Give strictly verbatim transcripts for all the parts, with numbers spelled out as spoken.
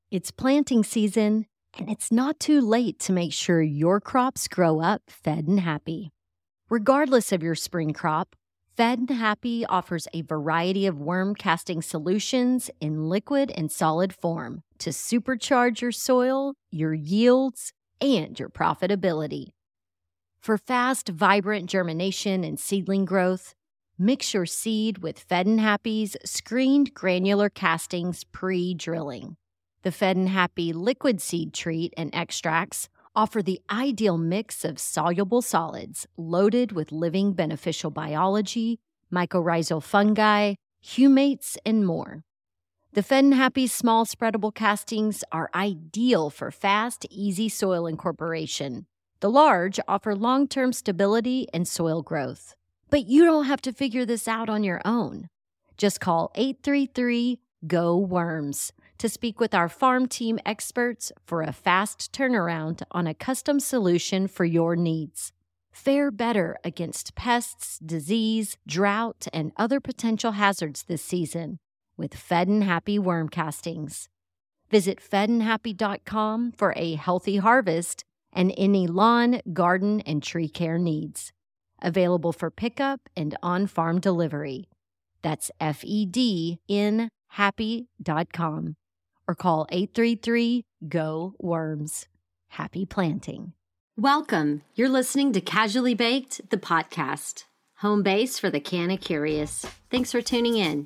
It's planting season, and it's not too late to make sure your crops grow up fed and happy. Regardless of your spring crop, Fed and Happy offers a variety of worm casting solutions in liquid and solid form to supercharge your soil, your yields, and your profitability. For fast, vibrant germination and seedling growth, mix your seed with Fed and Happy's screened granular castings pre-drilling. The Fed and Happy liquid seed treat and extracts offer the ideal mix of soluble solids loaded with living beneficial biology, mycorrhizal fungi, humates, and more. The Fed and Happy small spreadable castings are ideal for fast, easy soil incorporation. The large offer long-term stability and soil growth. But you don't have to figure this out on your own. Just call eight three three, G O, WORMS to speak with our farm team experts for a fast turnaround on a custom solution for your needs. Fare better against pests, disease, drought, and other potential hazards this season with Fed and Happy worm castings. Visit fed and happy dot com for a healthy harvest and any lawn, garden, and tree care needs. Available for pickup and on-farm delivery. That's F E D N happy dot com. Or call eight three three, G O, WORMS. Happy planting. Welcome. You're listening to Casually Baked, the podcast. Home base for the Canna Curious. Thanks for tuning in.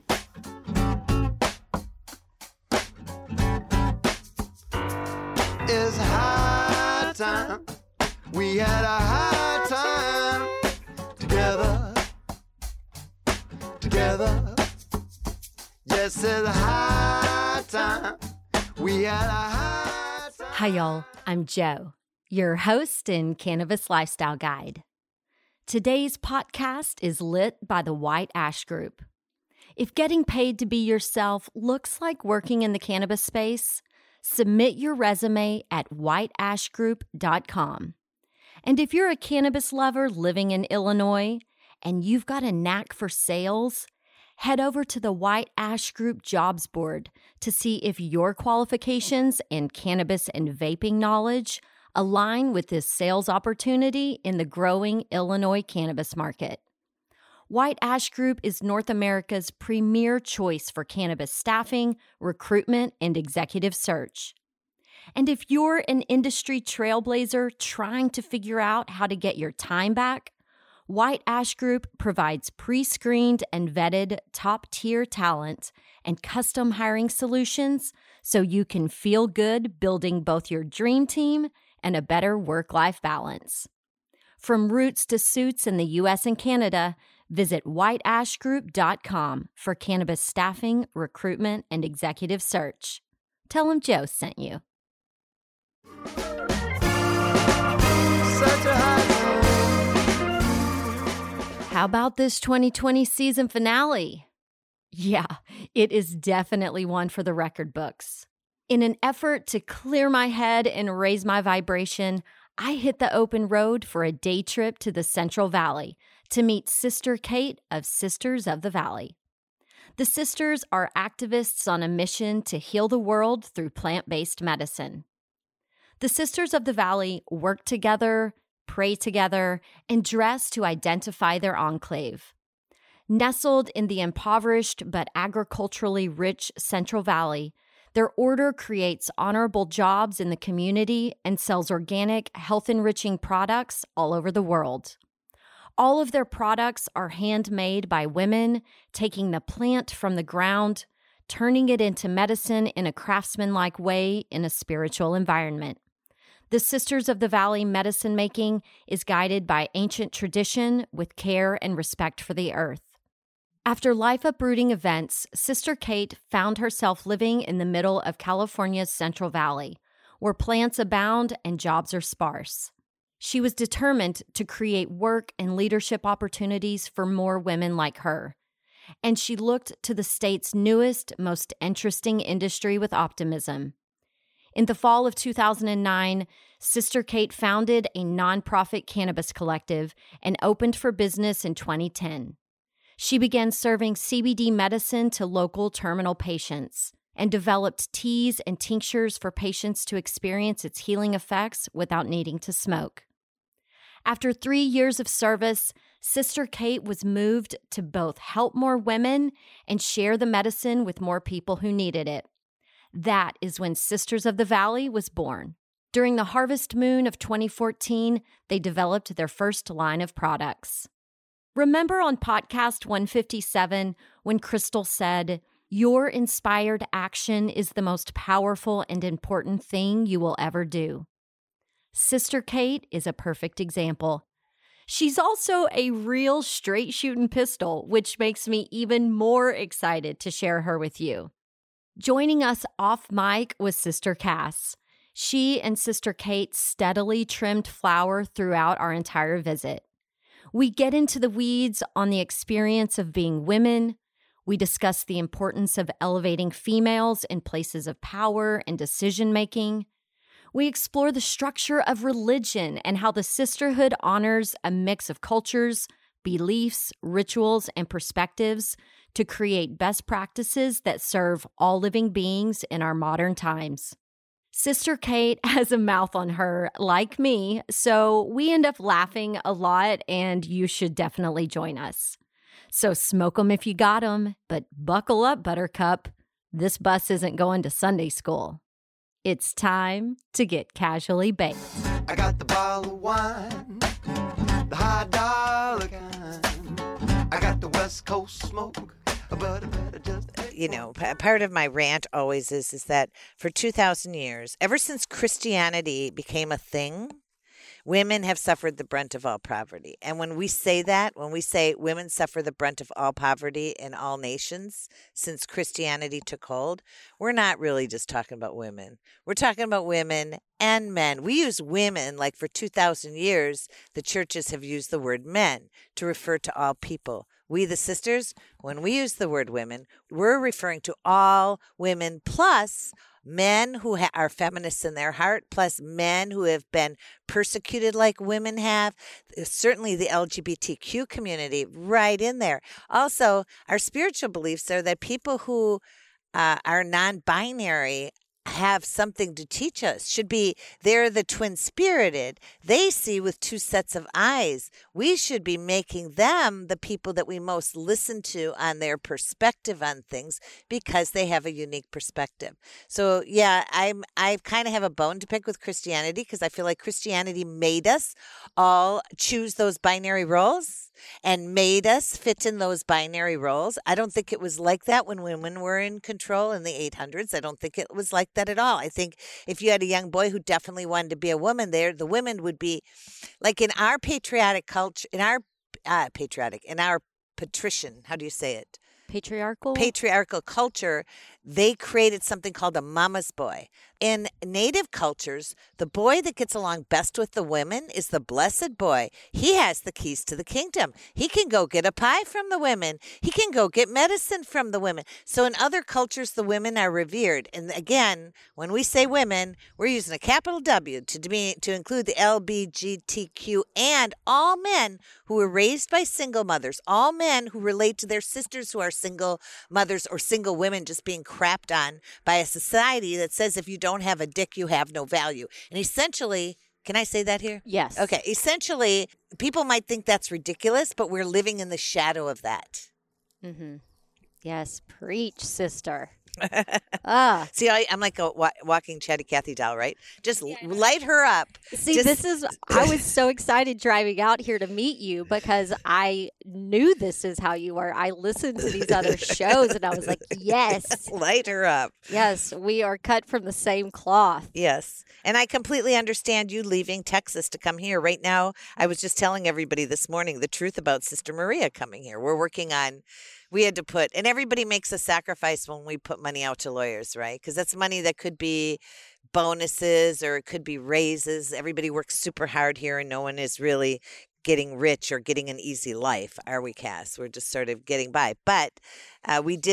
It's high time. We had a high time together. Together. Yes, it's high time. We had a high time. Hi, y'all. I'm Jo, your host and cannabis lifestyle guide. Today's podcast is lit by the White Ash Group. If getting paid to be yourself looks like working in the cannabis space, submit your resume at white ash group dot com. And if you're a cannabis lover living in Illinois and you've got a knack for sales, head over to the White Ash Group jobs board to see if your qualifications and cannabis and vaping knowledge align with this sales opportunity in the growing Illinois cannabis market. White Ash Group is North America's premier choice for cannabis staffing, recruitment, and executive search. And if you're an industry trailblazer trying to figure out how to get your time back, White Ash Group provides pre-screened and vetted top-tier talent and custom hiring solutions so you can feel good building both your dream team and a better work-life balance. From roots to suits in the U S and Canada, visit white ash group dot com for cannabis staffing, recruitment, and executive search. Tell them Jo sent you. Such a high time. How about this twenty twenty season finale? Yeah, it is definitely one for the record books. In an effort to clear my head and raise my vibration, I hit the open road for a day trip to the Central Valley to meet Sister Kate of Sisters of the Valley. The sisters are activists on a mission to heal the world through plant-based medicine. The Sisters of the Valley work together, pray together, and dress to identify their enclave. Nestled in the impoverished but agriculturally rich Central Valley, their order creates honorable jobs in the community and sells organic, health-enriching products all over the world. All of their products are handmade by women, taking the plant from the ground, turning it into medicine in a craftsman-like way in a spiritual environment. The Sisters of the Valley medicine making is guided by ancient tradition with care and respect for the earth. After life uprooting events, Sister Kate found herself living in the middle of California's Central Valley, where plants abound and jobs are sparse. She was determined to create work and leadership opportunities for more women like her, and she looked to the state's newest, most interesting industry with optimism. In the fall of two thousand nine, Sister Kate founded a nonprofit cannabis collective and opened for business in twenty ten. She began serving C B D medicine to local terminal patients. and developed teas and tinctures for patients to experience its healing effects without needing to smoke. After three years of service, Sister Kate was moved to both help more women and share the medicine with more people who needed it. That is when Sisters of the Valley was born. During the Harvest Moon of twenty fourteen, they developed their first line of products. Remember on podcast one fifty-seven when Crystal said, "Your inspired action is the most powerful and important thing you will ever do." Sister Kate is a perfect example. She's also a real straight-shooting pistol, which makes me even more excited to share her with you. Joining us off mic was Sister Cass. She and Sister Kate steadily trimmed flower throughout our entire visit. We get into the weeds on the experience of being women. We discuss the importance of elevating females in places of power and decision-making. We explore the structure of religion and how the sisterhood honors a mix of cultures, beliefs, rituals, and perspectives to create best practices that serve all living beings in our modern times. Sister Kate has a mouth on her, like me, so we end up laughing a lot, and you should definitely join us. So smoke 'em if you got 'em, but buckle up, Buttercup. This bus isn't going to Sunday school. It's time to get casually baked. I got the bottle of wine, the high dollar kind. I got the West Coast smoke, but I better just... You know, p- part of my rant always is, is that for two thousand years, ever since Christianity became a thing, women have suffered the brunt of all poverty. And when we say that, when we say women suffer the brunt of all poverty in all nations since Christianity took hold, we're not really just talking about women. We're talking about women and men. We use women like for two thousand years, the churches have used the word men to refer to all people. We, the sisters, when we use the word women, we're referring to all women plus men who ha- are feminists in their heart, plus men who have been persecuted like women have, certainly the L G B T Q community right in there. Also, our spiritual beliefs are that people who uh, are non-binary have something to teach us, should be, they're the twin-spirited. They see with two sets of eyes. We should be making them the people that we most listen to on their perspective on things because they have a unique perspective. So yeah, I'm, I kind of have a bone to pick with Christianity because I feel like Christianity made us all choose those binary roles and made us fit in those binary roles. I don't think it was like that when women were in control in the eight hundreds. I don't think it was like that at all. I think if you had a young boy who definitely wanted to be a woman there, the women would be like in our patriotic culture, in our uh, patriotic, in our patrician, how do you say it? Patriarchal? Patriarchal culture, they created something called a mama's boy. In native cultures, the boy that gets along best with the women is the blessed boy. He has the keys to the kingdom. He can go get a pie from the women. He can go get medicine from the women. So in other cultures, the women are revered. And again, when we say women, we're using a capital W to, to, to include the L G B T Q and all men who were raised by single mothers, all men who relate to their sisters who are single mothers or single women just being crapped on by a society that says if you don't have a dick, you have no value. And essentially, can I say that here? Yes. Okay. Essentially, people might think that's ridiculous, but we're living in the shadow of that. Mm-hmm. Yes. Preach, sister. ah. See, I, I'm like a wa- walking chatty Cathy doll, right? Just yeah, light her up. See, Just... this is, I was so excited driving out here to meet you because I knew this is how you are. I listened to these other shows and I was like, yes. Light her up. Yes, we are cut from the same cloth. Yes. And I completely understand you leaving Texas to come here. Right now, I was just telling everybody this morning the truth about Sister Maria coming here. We're working on We had to put, and everybody makes a sacrifice when we put money out to lawyers, right? Because that's money that could be bonuses or it could be raises. Everybody works super hard here and no one is really getting rich or getting an easy life, are we, Cass? We're just sort of getting by. But uh, we did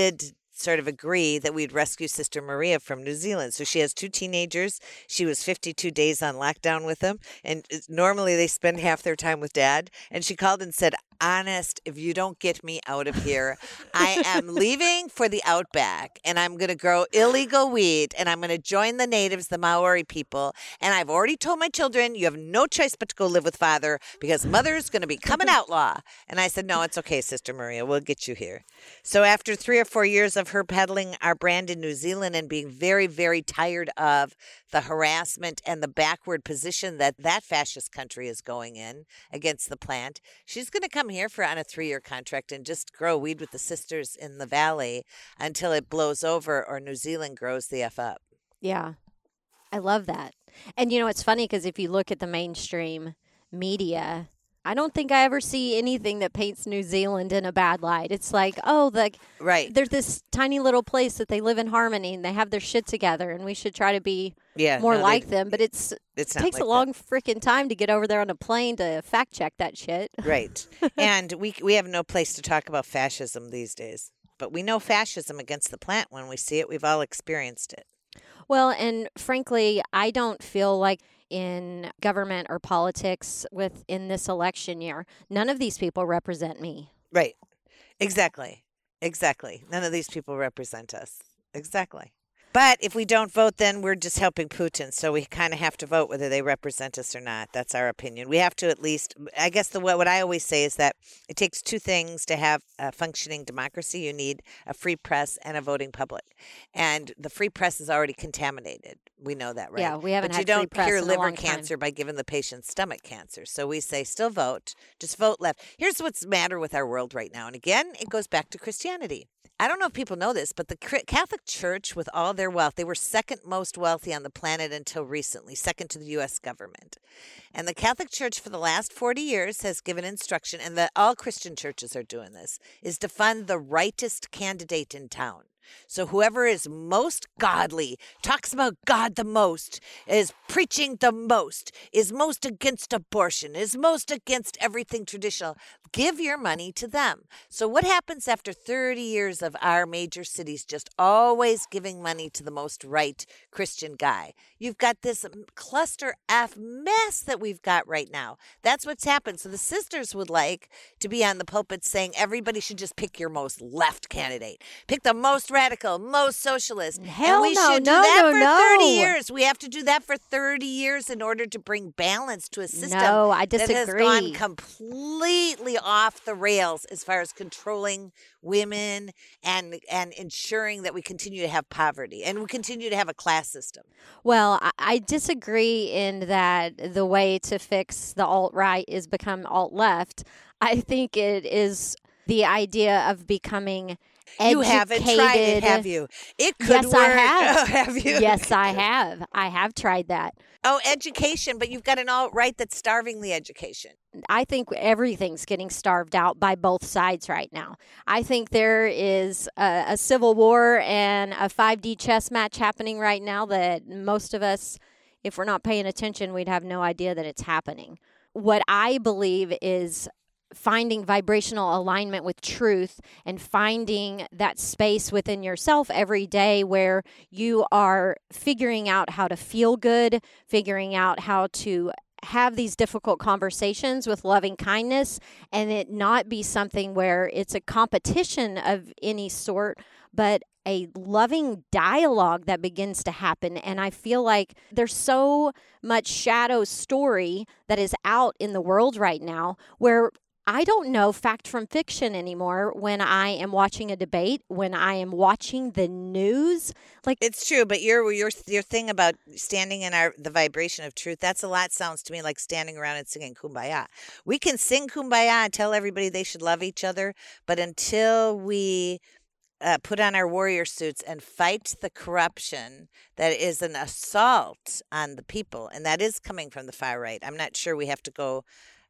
sort of agree that we'd rescue Sister Maria from New Zealand. So she has two teenagers. She was fifty-two days on lockdown with them. And normally they spend half their time with Dad. And she called and said, honest, if you don't get me out of here, I am leaving for the outback and I'm going to grow illegal weed and I'm going to join the natives, the Maori people. And I've already told my children, you have no choice but to go live with Father because Mother's going to become an outlaw. And I said, no, it's okay, Sister Maria. We'll get you here. So after three or four years of her peddling our brand in New Zealand and being very, very tired of the harassment and the backward position that that fascist country is going in against the plant, she's going to come here for on a three-year contract and just grow weed with the sisters in the valley until it blows over or New Zealand grows the F up. Yeah, I love that. And, you know, it's funny because if you look at the mainstream media, I don't think I ever see anything that paints New Zealand in a bad light. It's like, oh, the right. There's this tiny little place that they live in harmony and they have their shit together, and we should try to be yeah, more no, like they, them. But it's it's it takes like a long freaking time to get over there on a plane to fact check that shit. Right. And we we have no place to talk about fascism these days. But we know fascism against the plant when we see it. We've all experienced it. Well, and frankly, I don't feel like in government or politics within this election year, none of these people represent me. Right. Exactly. Exactly. None of these people represent us. Exactly. But if we don't vote, then we're just helping Putin. So we kind of have to vote whether they represent us or not. That's our opinion. We have to at least, I guess the what I always say is that it takes two things to have a functioning democracy. You need a free press and a voting public. And the free press is already contaminated. We know that, right? Yeah, we haven't but had you free don't press cure in a liver long time. cancer by giving the patient stomach cancer. So we say still vote, just vote left. Here's what's the matter with our world right now. And again, it goes back to Christianity. I don't know if people know this, but the Catholic Church, with all their wealth, they were second most wealthy on the planet until recently, second to the U S government. And the Catholic Church for the last forty years has given instruction, and the, all Christian churches are doing this, is to fund the rightest candidate in town. So whoever is most godly, talks about God the most, is preaching the most, is most against abortion, is most against everything traditional, give your money to them. So what happens after thirty years of our major cities just always giving money to the most right Christian guy? You've got this cluster F mess that we've got right now. That's what's happened. So the sisters would like to be on the pulpit saying everybody should just pick your most left candidate. Pick the most radical, most socialist. Hell and we no, should do no, that no, for no. thirty years. We have to do that for thirty years in order to bring balance to a system No, I that has disagree. gone completely off the rails as far as controlling women and and ensuring that we continue to have poverty and we continue to have a class system. Well, I, I disagree in that the way to fix the alt-right is become alt-left. I think it is the idea of becoming educated. You haven't tried it, have you? It could Yes, work. I have. Oh, have you? Yes, I have. I have tried that. Oh, education, but you've got an alt-right that's starving the education. I think everything's getting starved out by both sides right now. I think there is a, a civil war and a five D chess match happening right now that most of us, if we're not paying attention, we'd have no idea that it's happening. What I believe is finding vibrational alignment with truth and finding that space within yourself every day where you are figuring out how to feel good, figuring out how to have these difficult conversations with loving kindness, and it not be something where it's a competition of any sort, but a loving dialogue that begins to happen. And I feel like there's so much shadow story that is out in the world right now where I don't know fact from fiction anymore when I am watching a debate, when I am watching the news. Like, it's true, but your your your thing about standing in our the vibration of truth, that's a lot sounds to me like standing around and singing Kumbaya. We can sing Kumbaya and tell everybody they should love each other, but until we uh, put on our warrior suits and fight the corruption that is an assault on the people, and that is coming from the far right. I'm not sure we have to go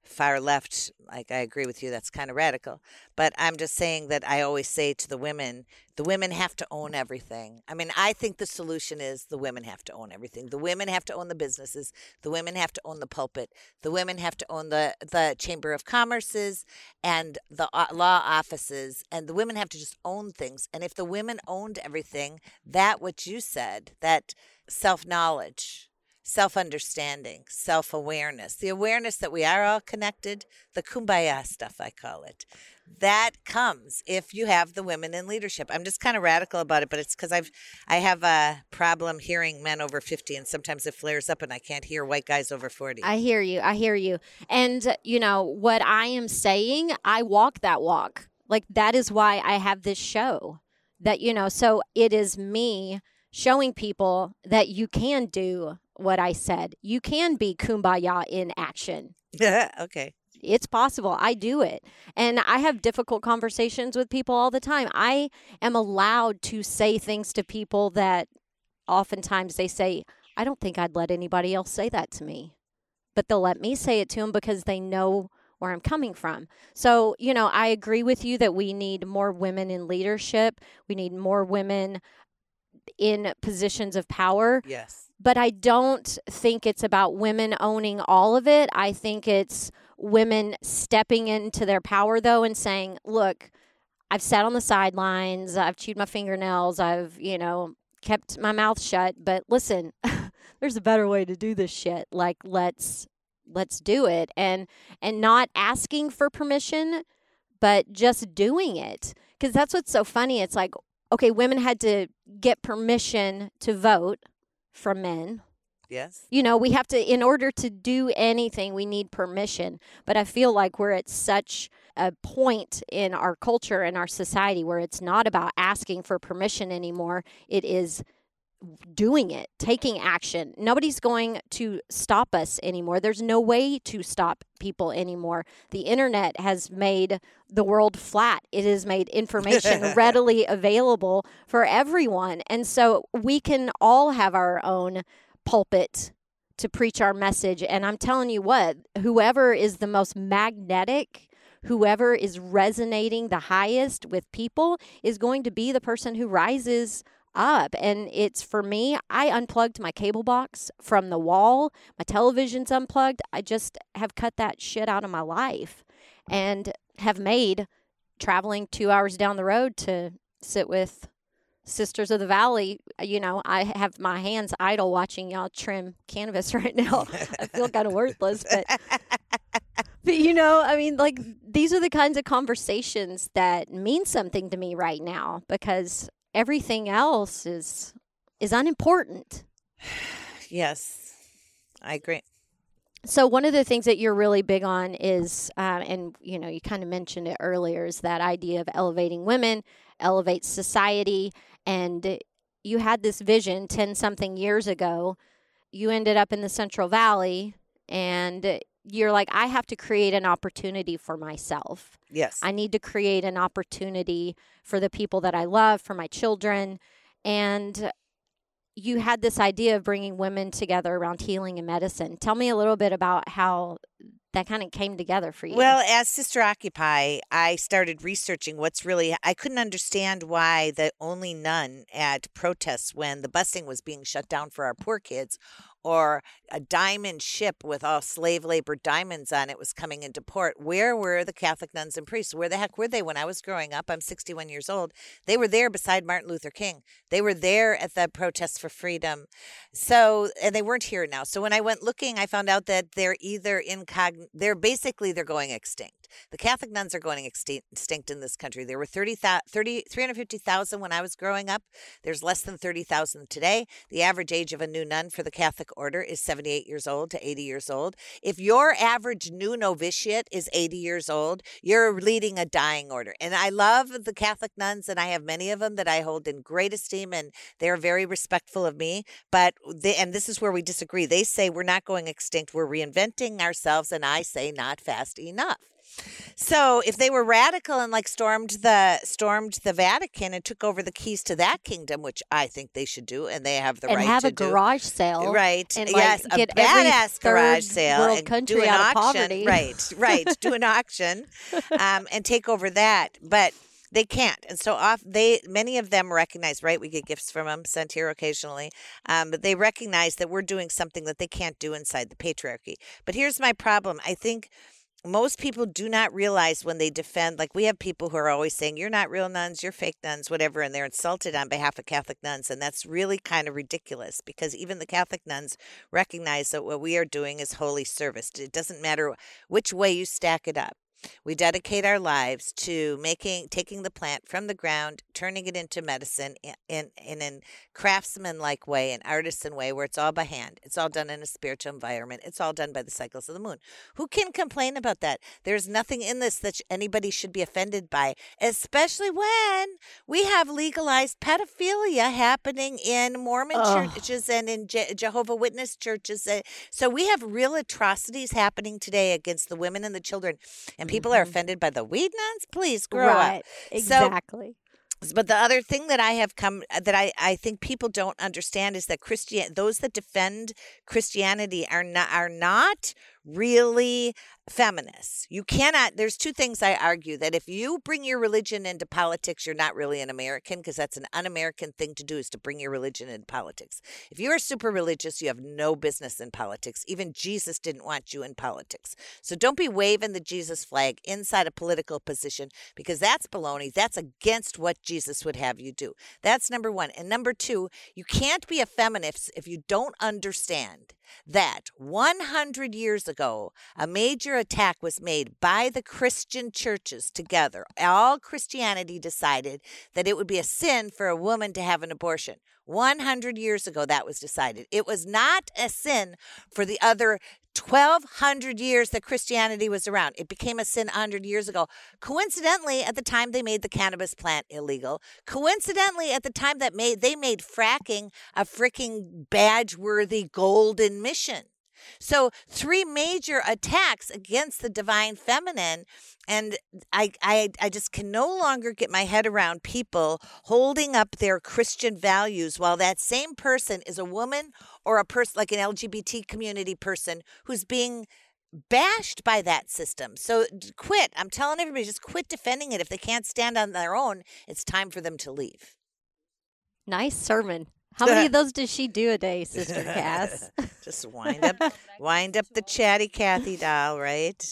far left, like I agree with you, that's kind of radical. But I'm just saying that I always say to the women, the women have to own everything. I mean, I think the solution is the women have to own everything. The women have to own the businesses. The women have to own the pulpit. The women have to own the, the Chamber of Commerce's and the uh, law offices. And the women have to just own things. And if the women owned everything, that what you said, that self-knowledge, self-understanding, self-awareness, the awareness that we are all connected, the kumbaya stuff, I call it, that comes if you have the women in leadership. I'm just kind of radical about it, but it's because I've I have a problem hearing men over fifty, and sometimes it flares up and I can't hear white guys over forty. I hear you. I hear you. And, you know, what I am saying, I walk that walk. Like, that is why I have this show. That, you know, so it is me showing people that you can do what I said. You can be kumbaya in action. Okay. It's possible. I do it. And I have difficult conversations with people all the time. I am allowed to say things to people that oftentimes they say, I don't think I'd let anybody else say that to me. But they'll let me say it to them because they know where I'm coming from. So, you know, I agree with you that we need more women in leadership. We need more women in positions of power. Yes. But I don't think it's about women owning all of it. I think it's women stepping into their power, though, and saying, look, I've sat on the sidelines, I've chewed my fingernails, I've, you know, kept my mouth shut. But listen, there's a better way to do this shit. Like, let's let's do it. And and not asking for permission, but just doing it. Because that's what's so funny. It's like, okay, women had to get permission to vote from men. Yes. You know, we have to, in order to do anything, we need permission. But I feel like we're at such a point in our culture and our society where it's not about asking for permission anymore. It is doing it, taking action. Nobody's going to stop us anymore. There's no way to stop people anymore. The internet has made the world flat. It has made information readily available for everyone. And so we can all have our own pulpit to preach our message. And I'm telling you what, whoever is the most magnetic, whoever is resonating the highest with people is going to be the person who rises up. And it's, for me, I unplugged my cable box from the wall. My television's unplugged. I just have cut that shit out of my life and have made traveling two hours down the road to sit with Sisters of the Valley. You know, I have my hands idle watching y'all trim canvas right now. I feel kind of worthless, but, but, you know, I mean, like, these are the kinds of conversations that mean something to me right now, because everything else is is unimportant. Yes, I agree. So one of the things that you're really big on is, uh, and, you know, you kind of mentioned it earlier, is that idea of elevating women, elevate society. And you had this vision ten-something years ago. You ended up in the Central Valley, and you're like, I have to create an opportunity for myself. Yes. I need to create an opportunity for the people that I love, for my children. And you had this idea of bringing women together around healing and medicine. Tell me a little bit about how that kind of came together for you. Well, as Sister Occupy, I started researching what's really, I couldn't understand why the only nun at protests when the busing was being shut down for our poor kids, or a diamond ship with all slave labor diamonds on it was coming into port. Where were the Catholic nuns and priests? Where the heck were they when I was growing up? I'm sixty-one years old. They were there beside Martin Luther King. They were there at the protests for freedom. So, and they weren't here now. So when I went looking, I found out that they're either incogn, they're basically, they're going extinct. The Catholic nuns are going extinct in this country. There were thirty, thirty, three hundred fifty thousand when I was growing up. There's less than thirty thousand today. The average age of a new nun for the Catholic order is seventy-eight years old to eighty years old. If your average new novitiate is eighty years old, you're leading a dying order. And I love the Catholic nuns, and I have many of them that I hold in great esteem, and they're very respectful of me. But they, and this is where we disagree. They say we're not going extinct. We're reinventing ourselves, and I say not fast enough. So if they were radical and like stormed the stormed the Vatican and took over the keys to that kingdom, which I think they should do, and they have the and right have to a garage sale, do, right? And like, yes, get a badass every garage third sale world and country do an out of auction, poverty. right? Right, do an auction um, and take over that, but. They can't, and so off. They many of them recognize, right? We get gifts from them sent here occasionally, um, but they recognize that we're doing something that they can't do inside the patriarchy. But here's my problem: I think most people do not realize when they defend. Like we have people who are always saying, "You're not real nuns, you're fake nuns, whatever," and they're insulted on behalf of Catholic nuns, and that's really kind of ridiculous because even the Catholic nuns recognize that what we are doing is holy service. It doesn't matter which way you stack it up. We dedicate our lives to making, taking the plant from the ground, turning it into medicine in in, in a craftsman-like way, an artisan way, where it's all by hand. It's all done in a spiritual environment. It's all done by the cycles of the moon. Who can complain about that? There's nothing in this that anybody should be offended by, especially when we have legalized pedophilia happening in Mormon Ugh. churches and in Je- Jehovah Witness churches. So we have real atrocities happening today against the women and the children. And people are offended by the weed nuns? Please grow right, up. exactly. So, but the other thing that I have come that I, I think people don't understand is that Christian those that defend Christianity are not are not really feminists. You cannot, there's two things I argue, that if you bring your religion into politics, you're not really an American, because that's an un-American thing to do, is to bring your religion into politics. If you are super religious, you have no business in politics. Even Jesus didn't want you in politics. So don't be waving the Jesus flag inside a political position, because that's baloney. That's against what Jesus would have you do. That's number one. And number two, you can't be a feminist if you don't understand that one hundred years ago, a major attack was made by the Christian churches together. All Christianity decided that it would be a sin for a woman to have an abortion. one hundred years ago, that was decided. It was not a sin for the other twelve hundred years that Christianity was around. It became a sin one hundred years ago. Coincidentally, at the time they made the cannabis plant illegal. Coincidentally, at the time that made they made fracking a freaking badge-worthy golden mission. So three major attacks against the divine feminine, and I, I I just can no longer get my head around people holding up their Christian values while that same person is a woman or a person like an L G B T community person who's being bashed by that system. So quit. I'm telling everybody, just quit defending it. If they can't stand on their own, it's time for them to leave. Nice sermon. How many of those does she do a day, Sister Cass? Just wind up, wind up the chatty Cathy doll, right?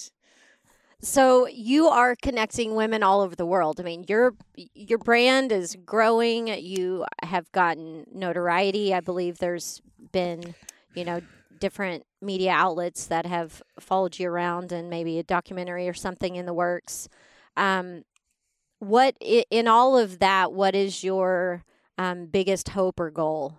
So you are connecting women all over the world. I mean, your your brand is growing. You have gotten notoriety. I believe there's been, you know, different media outlets that have followed you around, and maybe a documentary or something in the works. Um, what in all of that? What is your Um, biggest hope or goal?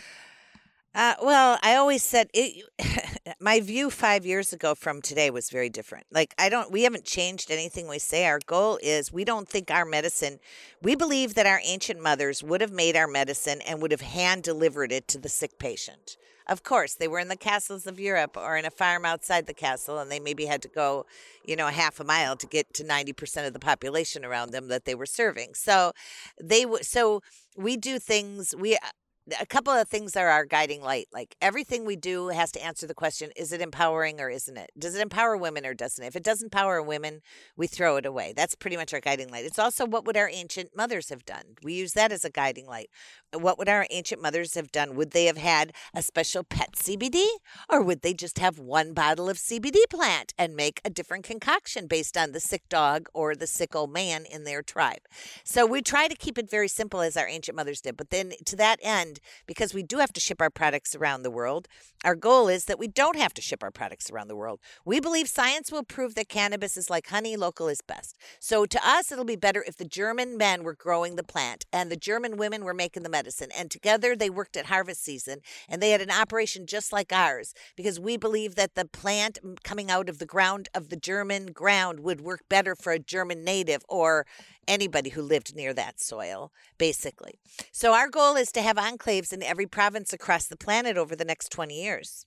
Uh, well, I always said it, my view five years ago from today was very different. Like, I don't, we haven't changed anything we say. Our goal is we don't think our medicine, we believe that our ancient mothers would have made our medicine and would have hand delivered it to the sick patient. Of course, they were in the castles of Europe or in a farm outside the castle, and they maybe had to go, you know, a half a mile to get to ninety percent of the population around them that they were serving. So they w- so we do things, we a couple of things are our guiding light. Like everything we do has to answer the question, is it empowering or isn't it? Does it empower women or doesn't it? If it doesn't empower women, we throw it away. That's pretty much our guiding light. It's also what would our ancient mothers have done? We use that as a guiding light. What would our ancient mothers have done? Would they have had a special pet C B D? Or would they just have one bottle of C B D plant and make a different concoction based on the sick dog or the sick old man in their tribe? So we try to keep it very simple as our ancient mothers did. But then to that end, because we do have to ship our products around the world, our goal is that we don't have to ship our products around the world. We believe science will prove that cannabis is like honey, local is best. So to us, it'll be better if the German men were growing the plant and the German women were making the medicine. And together they worked at harvest season and they had an operation just like ours, because we believe that the plant coming out of the ground of the German ground would work better for a German native or anybody who lived near that soil, basically. So our goal is to have enclaves in every province across the planet over the next twenty years.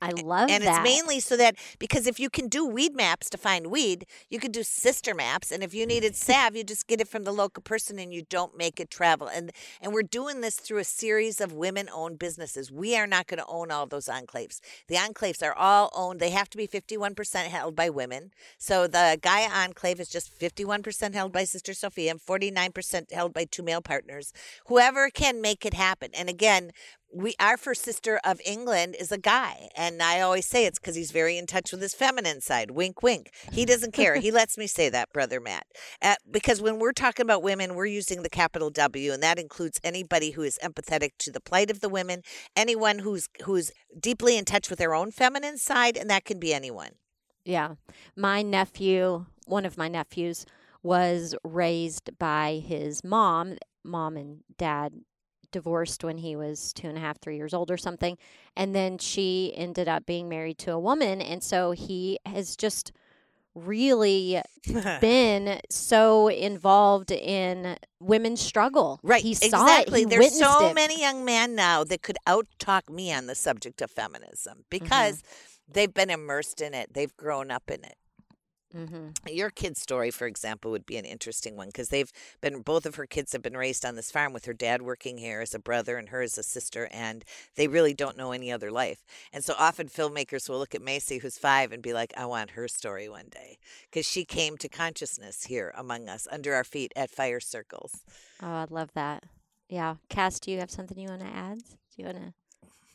I love and that. it's mainly so that, because if you can do weed maps to find weed, you could do sister maps. And if you needed salve, you just get it from the local person and you don't make it travel. And and we're doing this through a series of women-owned businesses. We are not going to own all those enclaves. The enclaves are all owned. They have to be fifty-one percent held by women. So the Gaia Enclave is just fifty-one percent held by Sister Sophia and forty-nine percent held by two male partners. Whoever can make it happen. And again, we our first sister of England is a guy, and I always say it's because he's very in touch with his feminine side. Wink, wink. He doesn't care. He lets me say that, Brother Matt, uh, because when we're talking about women, we're using the capital W, and that includes anybody who is empathetic to the plight of the women, anyone who's who's deeply in touch with their own feminine side, and that can be anyone. Yeah. My nephew, one of my nephews, was raised by his mom. Mom and dad divorced when he was two and a half, three years old or something. And then she ended up being married to a woman. And so he has just really been so involved in women's struggle. Right, He saw exactly. it. He There's witnessed so it. many young men now that could out-talk me on the subject of feminism because they've been immersed in it. They've grown up in it. Mm-hmm. Your kid's story, for example, would be an interesting one because they've been, both of her kids have been raised on this farm with her dad working here as a brother and her as a sister, and they really don't know any other life. And so often filmmakers will look at Macy, who's five, and be like, I want her story one day because she came to consciousness here among us, under our feet at fire circles. Oh, I love that. Yeah. Cass, do you have something you want to add? Do you want to?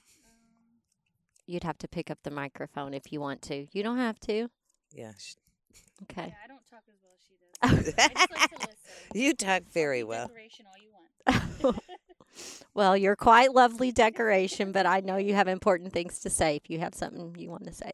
You'd have to pick up the microphone if you want to. You don't have to. Yeah. sh- Okay. Yeah, I don't talk as well as she does. I just like to listen. You talk very well. Decoration all you want. Well, you're quite lovely decoration, but I know you have important things to say if you have something you want to say.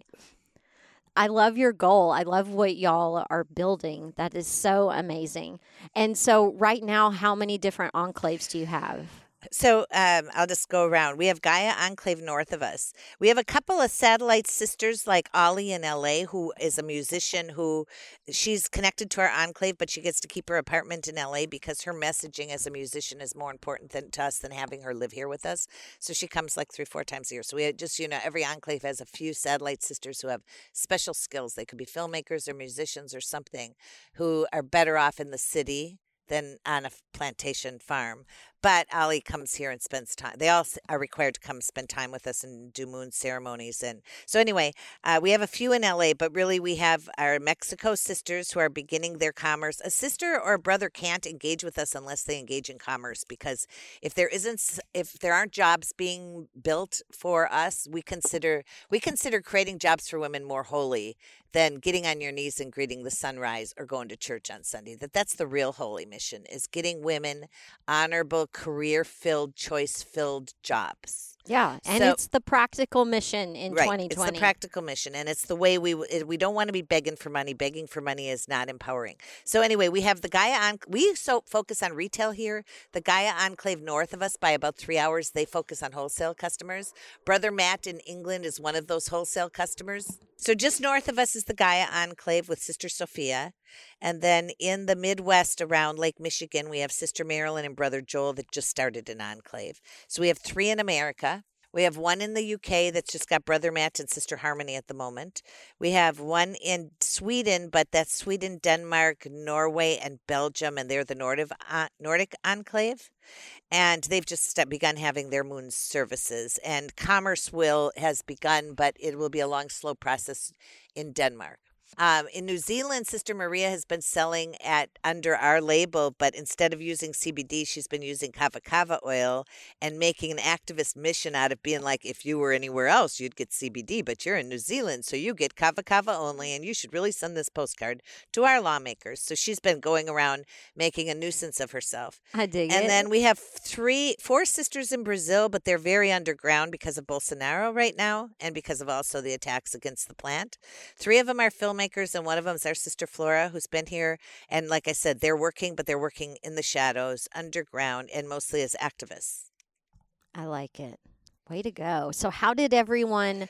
I love your goal. I love what y'all are building. That is so amazing. And so right now, how many different enclaves do you have? So um, I'll just go around. We have Gaia Enclave north of us. We have a couple of satellite sisters like Ollie in L A, who is a musician who she's connected to our enclave, but she gets to keep her apartment in L A because her messaging as a musician is more important than, to us than having her live here with us. So she comes like three, four times a year. So we just, you know, every enclave has a few satellite sisters who have special skills. They could be filmmakers or musicians or something who are better off in the city than on a plantation farm. But Ali comes here and spends time. They all are required to come spend time with us and do moon ceremonies. And so anyway, uh, we have a few in L A, but really we have our Mexico sisters who are beginning their commerce. A sister or a brother can't engage with us unless they engage in commerce, because if there isn't, if there aren't jobs being built for us, we consider we consider creating jobs for women more holy than getting on your knees and greeting the sunrise or going to church on Sunday. That that's the real holy mission, is getting women honorable, career-filled, choice-filled jobs. Yeah, and So- it's the practical mission in Right. twenty It's twenty. the practical mission, and it's the way we it, we don't want to be begging for money. Begging for money is not empowering. So anyway, we have the Gaia on. We so focus on retail here. The Gaia Enclave north of us by about three hours, they focus on wholesale customers. Brother Matt in England is one of those wholesale customers. So just north of us is the Gaia Enclave with Sister Sophia. And then in the Midwest around Lake Michigan, we have Sister Marilyn and Brother Joel that just started an enclave. So we have three in America. We have one in the U K that's just got Brother Matt and Sister Harmony at the moment. We have one in Sweden, but that's Sweden, Denmark, Norway, and Belgium, and they're the Nordic, uh, Nordic Enclave. And they've just st- begun having their moon services. And commerce will has begun, but it will be a long, slow process in Denmark. Um, in New Zealand, Sister Maria has been selling at under our label, but instead of using C B D, she's been using kava kava oil and making an activist mission out of being like, if you were anywhere else, you'd get C B D, but you're in New Zealand, so you get kava kava only, and you should really send this postcard to our lawmakers. So she's been going around making a nuisance of herself. I dig And it. then we have three, four sisters in Brazil, but they're very underground because of Bolsonaro right now and because of also the attacks against the plant. Three of them are filmmakers, and one of them is our sister Flora, who's been here. And like I said, they're working, but they're working in the shadows, underground, and mostly as activists. I like it. Way to go. So how did everyone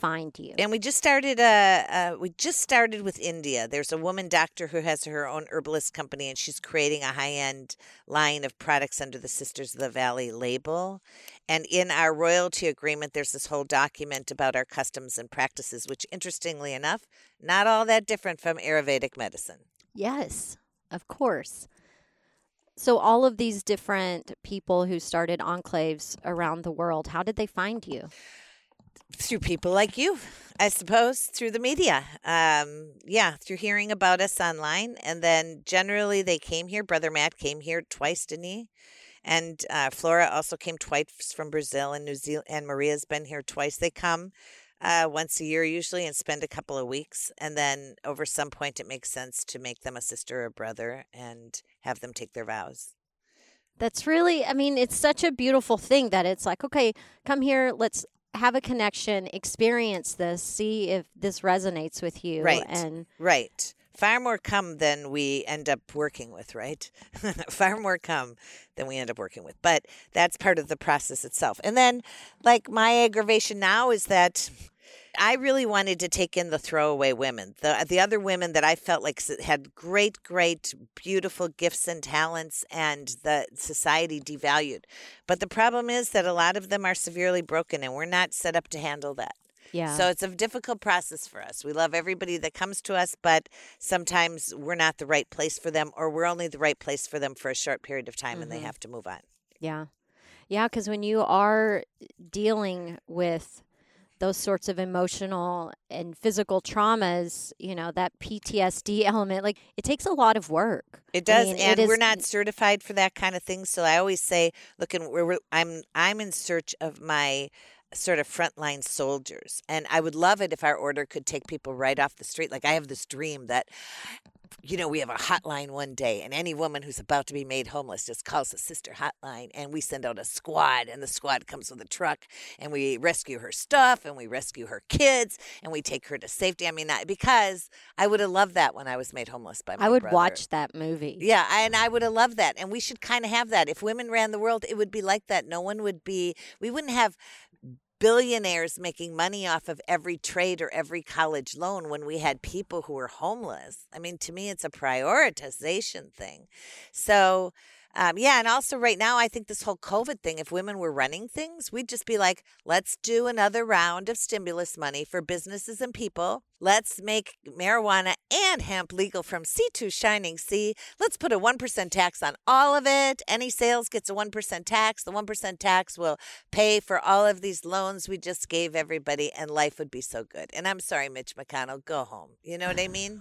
find you? And we just started. Uh, uh, we just started with India. There's a woman doctor who has her own herbalist company, and she's creating a high-end line of products under the Sisters of the Valley label. And in our royalty agreement, there's this whole document about our customs and practices, which, interestingly enough, not all that different from Ayurvedic medicine. Yes, of course. So all of these different people who started enclaves around the world, how did they find you? Through people like you, I suppose, through the media. Um, yeah, through hearing about us online. And then generally they came here. Brother Matt came here twice, didn't he? And uh, Flora also came twice from Brazil and New Zealand. And Maria's been here twice. They come uh, once a year usually and spend a couple of weeks. And then over some point it makes sense to make them a sister or brother and have them take their vows. That's really, I mean, it's such a beautiful thing that it's like, okay, come here, let's have a connection, experience this, see if this resonates with you. Right. And right. Far more come than we end up working with, right? Far more come than we end up working with. But that's part of the process itself. And then, like, my aggravation now is that I really wanted to take in the throwaway women, the the other women that I felt like had great, great, beautiful gifts and talents, and the society devalued. But the problem is that a lot of them are severely broken, and we're not set up to handle that. yeah. So it's a difficult process for us. We love everybody that comes to us, but sometimes we're not the right place for them, or we're only the right place for them for a short period of time, mm-hmm. and they have to move on. Yeah. Yeah, because when you are dealing with those sorts of emotional and physical traumas, you know, that P T S D element, like, it takes a lot of work. It does, I mean, and it is, we're not certified for that kind of thing. So I always say, look, and we're, I'm I'm in search of my sort of frontline soldiers, and I would love it if our order could take people right off the street. Like, I have this dream that, you know, we have a hotline one day, and any woman who's about to be made homeless just calls the sister hotline, and we send out a squad, and the squad comes with a truck, and we rescue her stuff, and we rescue her kids, and we take her to safety. I mean, I, because I would have loved that when I was made homeless by my I would brother. watch that movie. Yeah, and I would have loved that, and we should kind of have that. If women ran the world, it would be like that. No one would be, we wouldn't have billionaires making money off of every trade or every college loan when we had people who were homeless. I mean, to me, it's a prioritization thing. So, um, yeah, and also right now, I think this whole COVID thing, if women were running things, we'd just be like, let's do another round of stimulus money for businesses and people. Let's make marijuana and hemp legal from sea to shining sea. Let's put a one percent tax on all of it. Any sales gets a one percent tax. The one percent tax will pay for all of these loans we just gave everybody, and life would be so good. And I'm sorry, Mitch McConnell, go home. You know what I mean?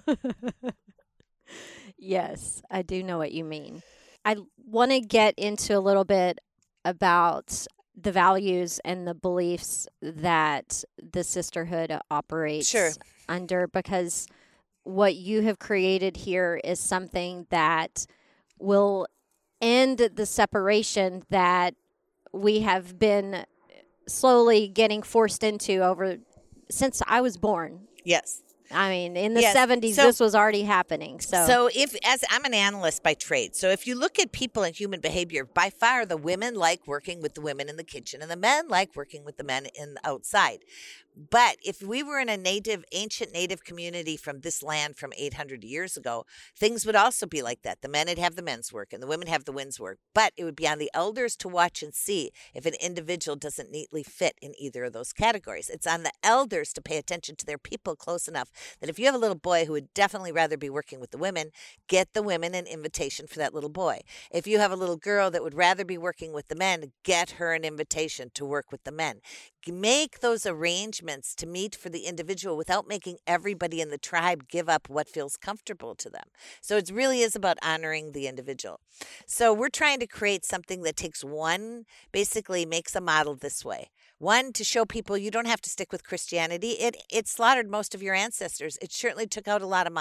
Yes, I do know what you mean. I want to get into a little bit about the values and the beliefs that the sisterhood operates Sure. under, because what you have created here is something that will end the separation that we have been slowly getting forced into over since I was born. Yes. I mean, in the Yes. seventies, So- this was already happening. So, So if, as I'm an analyst by trade, so if you look at people and human behavior, by far the women like working with the women in the kitchen and the men like working with the men in outside. But if we were in a native, ancient native community from this land from eight hundred years ago, things would also be like that. The men would have the men's work and the women have the women's work. But it would be on the elders to watch and see if an individual doesn't neatly fit in either of those categories. It's on the elders to pay attention to their people close enough that if you have a little boy who would definitely rather be working with the women, get the women an invitation for that little boy. If you have a little girl that would rather be working with the men, get her an invitation to work with the men. Make those arrangements to meet for the individual without making everybody in the tribe give up what feels comfortable to them. So it really is about honoring the individual. So we're trying to create something that takes one, basically makes a model this way. One, to show people you don't have to stick with Christianity. It it slaughtered most of your ancestors. It certainly took out a lot of mine.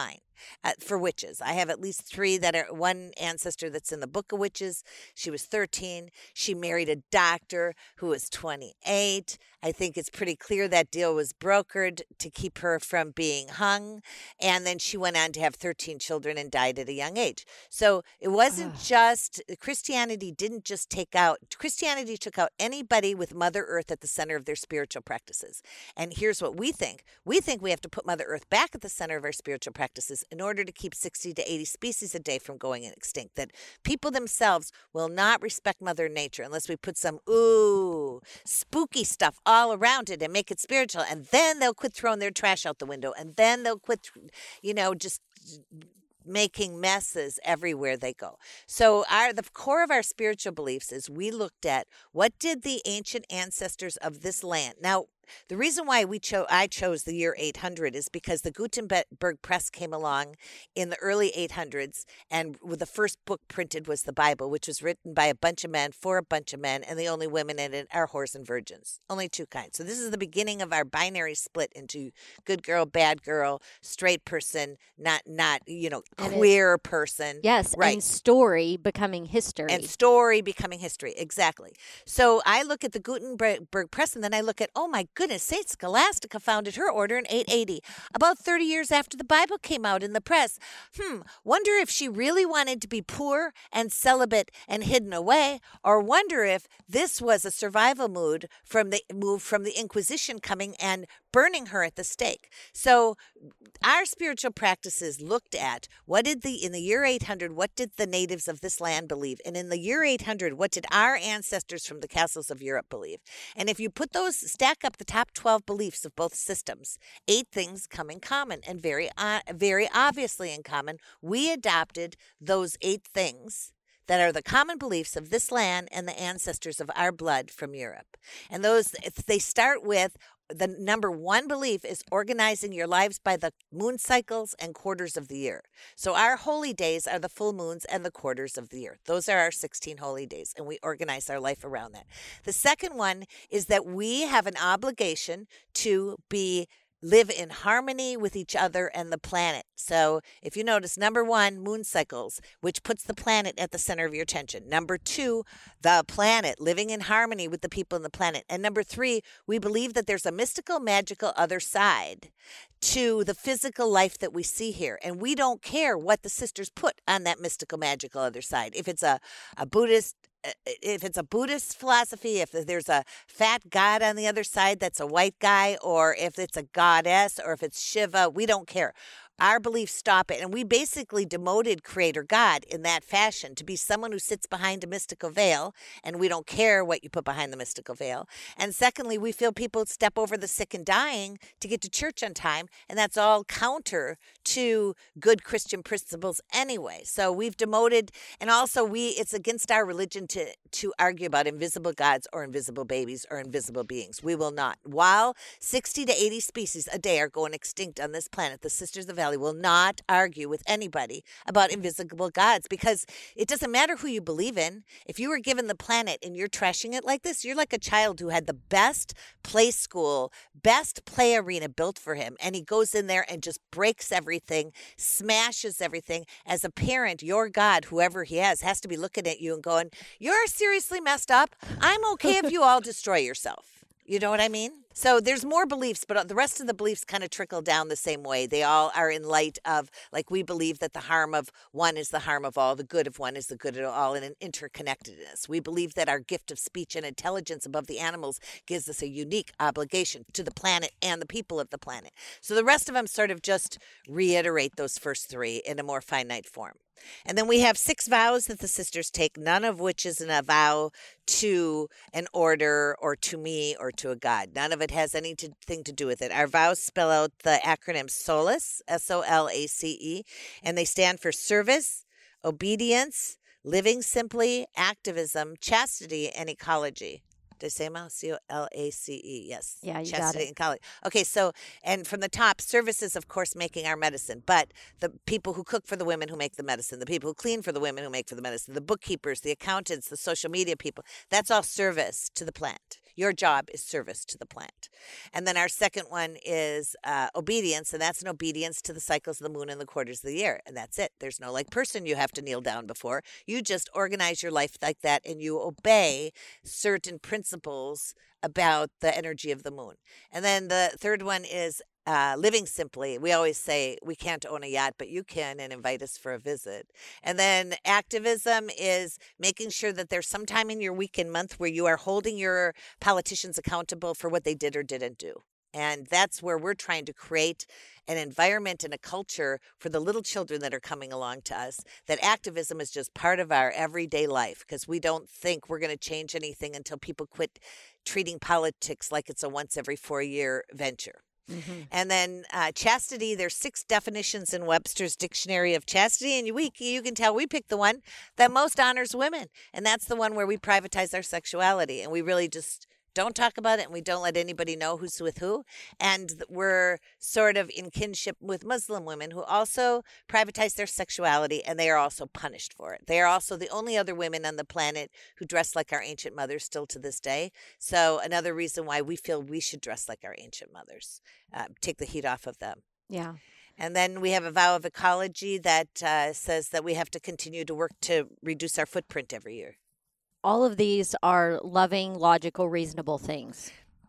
uh, for witches. I have at least three that are one ancestor that's in the Book of Witches. She was thirteen. She married a doctor who was twenty-eight. I think it's pretty clear that deal was brokered to keep her from being hung. And then she went on to have thirteen children and died at a young age. So it wasn't just, Christianity didn't just take out, Christianity took out anybody with Mother Earth at the center of their spiritual practices. And here's what we think. We think we have to put Mother Earth back at the center of our spiritual practices in order to keep sixty to eighty species a day from going extinct. That people themselves will not respect Mother Nature unless we put some, ooh, spooky stuff all around it and make it spiritual. And then they'll quit throwing their trash out the window. And then they'll quit, you know, just making messes everywhere they go. So our the core of our spiritual beliefs is we looked at what did the ancient ancestors of this land. Now, the reason why we chose I chose the year eight hundred is because the Gutenberg press came along in the early eight hundreds, and the first book printed was the Bible, which was written by a bunch of men for a bunch of men, and the only women in it are whores and virgins. Only two kinds. So this is the beginning of our binary split into good girl, bad girl, straight person, not not you know And queer person. Yes, right. and story becoming history. And story becoming history. Exactly. So I look at the Gutenberg press, and then I look at, oh my goodness sakes, Scholastica founded her order in eight eighty, about thirty years after the Bible came out in the press. Hmm, wonder if she really wanted to be poor and celibate and hidden away, or wonder if this was a survival mood from the move from the Inquisition coming and burning her at the stake. So our spiritual practices looked at what did the, in the year eight hundred, what did the natives of this land believe? And in the year eight hundred, what did our ancestors from the castles of Europe believe? And if you put those, stack up the top twelve beliefs of both systems, eight things come in common and very, uh, very obviously in common. We adopted those eight things that are the common beliefs of this land and the ancestors of our blood from Europe. And those, they start with, the number one belief is organizing your lives by the moon cycles and quarters of the year. So our holy days are the full moons and the quarters of the year. Those are our sixteen holy days, and we organize our life around that. The second one is that we have an obligation to be live in harmony with each other and the planet. So if you notice, number one, moon cycles, which puts the planet at the center of your attention. Number two, the planet, living in harmony with the people in the planet. And number three, we believe that there's a mystical, magical other side to the physical life that we see here. And we don't care what the sisters put on that mystical, magical other side. If it's a, a Buddhist if it's a Buddhist philosophy, if there's a fat god on the other side that's a white guy, or if it's a goddess, or if it's Shiva, we don't care. Our beliefs stop it. And we basically demoted Creator God in that fashion to be someone who sits behind a mystical veil, and we don't care what you put behind the mystical veil. And secondly, we feel people step over the sick and dying to get to church on time, and that's all counter to good Christian principles anyway. So we've demoted, and also we it's against our religion to, to argue about invisible gods or invisible babies or invisible beings. We will not. While sixty to eighty species a day are going extinct on this planet, the Sisters of the Valley will not argue with anybody about invisible gods, because it doesn't matter who you believe in. If you were given the planet and you're trashing it like this, you're like a child who had the best play school, best play arena built for him, and he goes in there and just breaks everything, smashes everything. As a parent, your God, whoever he has, has to be looking at you and going, you're seriously messed up. I'm okay if you all destroy yourself. You know what I mean? So there's more beliefs, but the rest of the beliefs kind of trickle down the same way. They all are in light of, like, we believe that the harm of one is the harm of all, the good of one is the good of all, in an interconnectedness. We believe that our gift of speech and intelligence above the animals gives us a unique obligation to the planet and the people of the planet. So the rest of them sort of just reiterate those first three in a more finite form. And then we have six vows that the sisters take, none of which is a vow to an order or to me or to a god. None of it has anything to do with it. Our vows spell out the acronym SOLACE, S O L A C E, and they stand for service, obedience, living simply, activism, chastity, and ecology. Did I say them out? C O L A C E, yes. Yeah, you got Chastity it. and ecology. Okay, so, and from the top, services, of course, making our medicine, but the people who cook for the women who make the medicine, the people who clean for the women who make for the medicine, the bookkeepers, the accountants, the social media people, that's all service to the plant. Your job is service to the plant. And then our second one is uh, obedience, and that's an obedience to the cycles of the moon and the quarters of the year. And that's it. There's no like person you have to kneel down before. You just organize your life like that, and you obey certain principles about the energy of the moon. And then the third one is uh, living simply. We always say we can't own a yacht, but you can, and invite us for a visit. And then activism is making sure that there's some time in your week and month where you are holding your politicians accountable for what they did or didn't do. And that's where we're trying to create an environment and a culture for the little children that are coming along to us, that activism is just part of our everyday life, because we don't think we're going to change anything until people quit treating politics like it's a once every four year venture. Mm-hmm. And then uh, chastity, there's six definitions in Webster's Dictionary of Chastity, and we, you can tell we picked the one that most honors women, and that's the one where we privatize our sexuality, and we really just don't talk about it, and we don't let anybody know who's with who. And we're sort of in kinship with Muslim women who also privatize their sexuality, and they are also punished for it. They are also the only other women on the planet who dress like our ancient mothers still to this day. So another reason why we feel we should dress like our ancient mothers, uh, take the heat off of them. Yeah. And then we have a vow of ecology that uh, says that we have to continue to work to reduce our footprint every year. All of these are loving, logical, reasonable things.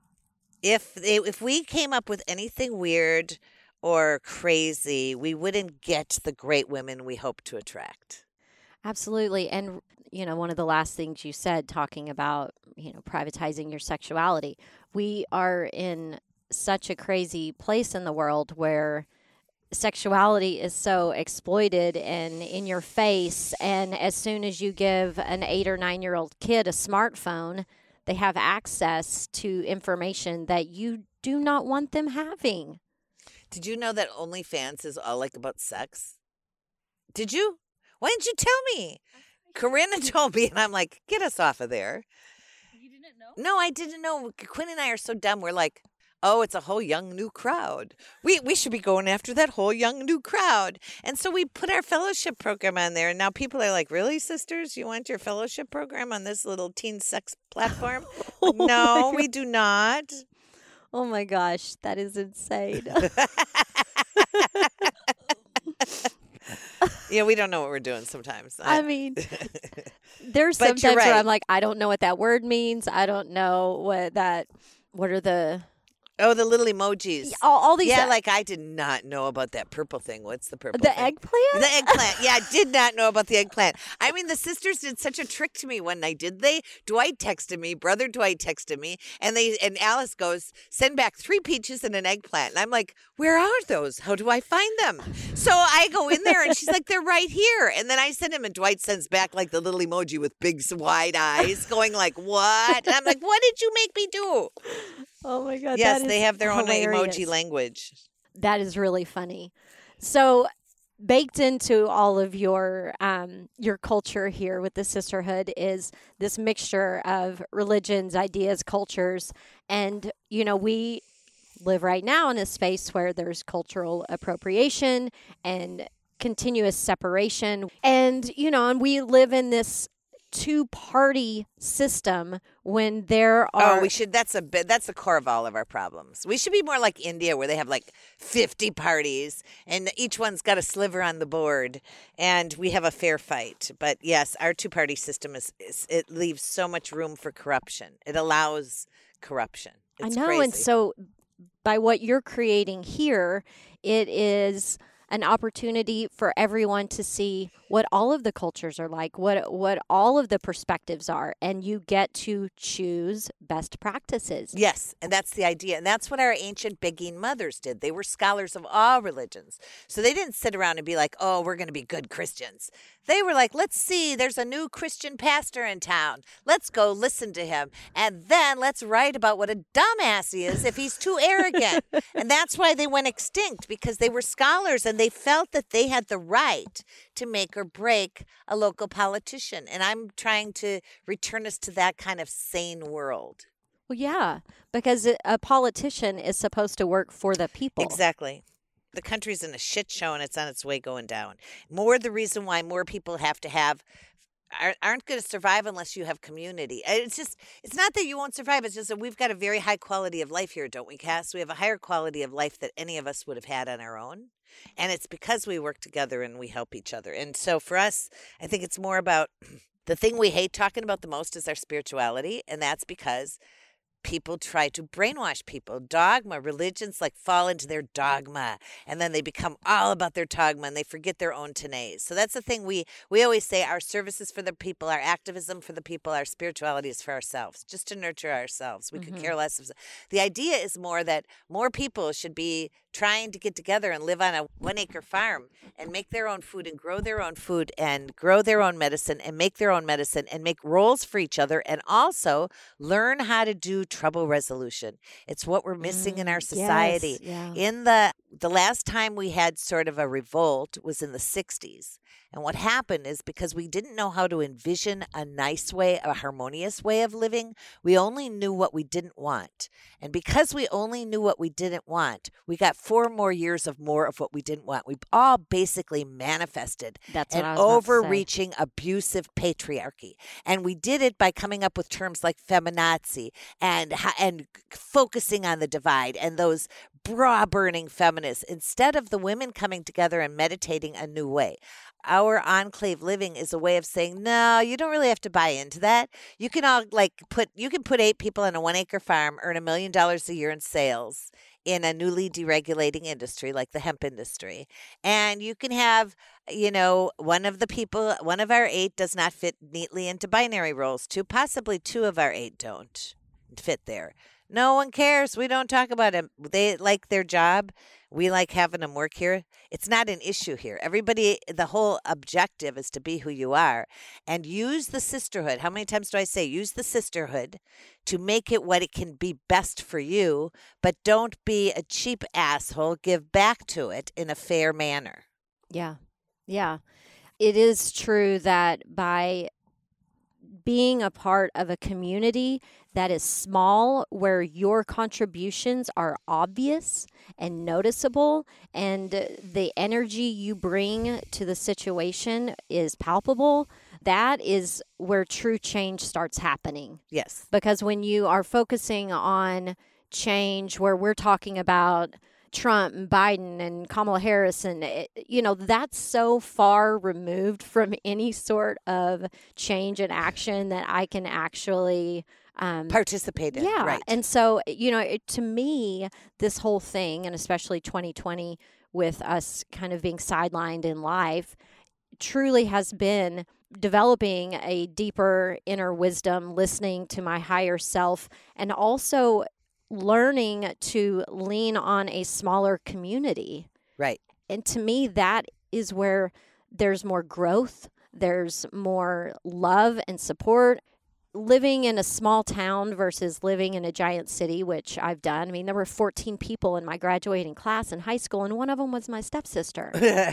If they, if we came up with anything weird or crazy, we wouldn't get the great women we hope to attract. Absolutely. And, you know, one of the last things you said, talking about, you know, privatizing your sexuality, we are in such a crazy place in the world where sexuality is so exploited and in your face, and as soon as you give an eight or nine year old kid a smartphone, they have access to information that you do not want them having. Did you know that OnlyFans is all like about sex? Did you? Why didn't you tell me? Corinna told me, and I'm like, get us off of there. You didn't know? No, I didn't know. Quinn and I are so dumb. We're like, oh, it's a whole young new crowd. We we should be going after that whole young new crowd. And so we put our fellowship program on there. And now people are like, really, sisters? You want your fellowship program on this little teen sex platform? Oh no, we do not. Oh my gosh, that is insane. Yeah, we don't know what we're doing sometimes. I mean, there's But you're sometimes where right. I'm like, I don't know what that word means. I don't know what that, what are the, Oh, the little emojis. all, all these. Yeah, like I did not know about that purple thing. What's the purple the thing? eggplant? The eggplant. Yeah, I did not know about the eggplant. I mean, the sisters did such a trick to me one night, did they? Dwight texted me, brother Dwight texted me, and they and Alice goes, send back three peaches and an eggplant. And I'm like, where are those? How do I find them? So I go in there, and she's like, they're right here. And then I send him, and Dwight sends back like the little emoji with big wide eyes, going like, what? And I'm like, what did you make me do? Oh my God. Yes, that they is have their own hilarious. emoji language. That is really funny. So baked into all of your um, your culture here with the sisterhood is this mixture of religions, ideas, cultures. And, you know, we live right now in a space where there's cultural appropriation and continuous separation. And, you know, and we live in this two-party system when there are Oh, we should. That's a bit. That's the core of all of our problems. We should be more like India, where they have like fifty parties, and each one's got a sliver on the board, and we have a fair fight. But yes, our two-party system is, is it leaves so much room for corruption. It allows corruption. It's I know, crazy. and so by what you're creating here, it is an opportunity for everyone to see what all of the cultures are like, what what all of the perspectives are, and you get to choose best practices. Yes, and that's the idea. And that's what our ancient Beguine mothers did. They were scholars of all religions. So they didn't sit around and be like, oh, we're going to be good Christians. They were like, let's see, there's a new Christian pastor in town. Let's go listen to him. And then let's write about what a dumbass he is if he's too arrogant. And that's why they went extinct, because they were scholars and they felt that they had the right to make or break a local politician. And I'm trying to return us to that kind of sane world. Well, yeah, because it- a politician is supposed to work for the people. Exactly. The country's in a shit show and it's on its way going down. More the reason why more people have to have aren't, aren't going to survive unless you have community. And It's just, it's not that you won't survive. It's just that we've got a very high quality of life here, don't we, Cass? We have a higher quality of life that any of us would have had on our own. And it's because we work together and we help each other. And so for us, I think it's more about the thing we hate talking about the most is our spirituality. And that's because people try to brainwash people. Dogma, religions like fall into their dogma, and then they become all about their dogma and they forget their own tenets. So that's the thing we we always say: our service is for the people, our activism for the people, our spirituality is for ourselves, just to nurture ourselves. We Mm-hmm. could care less. Of, the idea is more that more people should be trying to get together and live on a one acre farm and make their own food and grow their own food and grow their own medicine and make their own medicine and make roles for each other and also learn how to do trouble resolution. It's what we're missing in our Mm, society. yes, yeah. In the the last time we had sort of a revolt was in the sixties. And what happened is because we didn't know how to envision a nice way, a harmonious way of living, we only knew what we didn't want. And because we only knew what we didn't want, we got four more years of more of what we didn't want. We all basically manifested That's an what I was about to say. overreaching, abusive patriarchy. And we did it by coming up with terms like feminazi and, ha- and focusing on the divide and those bra burning feminists instead of the women coming together and meditating a new way. Our enclave living is a way of saying, no, you don't really have to buy into that. You can all like put, you can put eight people on a one acre farm, earn a million dollars a year in sales in a newly deregulating industry like the hemp industry. And you can have, you know, one of the people, one of our eight does not fit neatly into binary roles. Two, possibly two of our eight don't fit there. No one cares. We don't talk about them. They like their job. We like having them work here. It's not an issue here. Everybody, the whole objective is to be who you are and use the sisterhood. How many times do I say use the sisterhood to make it what it can be best for you, but don't be a cheap asshole. Give back to it in a fair manner. Yeah. Yeah. It is true that by being a part of a community that is small, where your contributions are obvious and noticeable, and the energy you bring to the situation is palpable, that is where true change starts happening. Yes. Because when you are focusing on change, where we're talking about Trump and Biden and Kamala Harris, and, it- you know, that's so far removed from any sort of change and action that I can actually um, Participate in. yeah. Right. And so, you know, it, to me, this whole thing, and especially twenty twenty with us kind of being sidelined in life, truly has been developing a deeper inner wisdom, listening to my higher self, and also learning to lean on a smaller community. Right. And to me, that is where there's more growth, there's more love and support. Living in a small town versus living in a giant city, which I've done. I mean, there were fourteen people in my graduating class in high school, and one of them was my stepsister.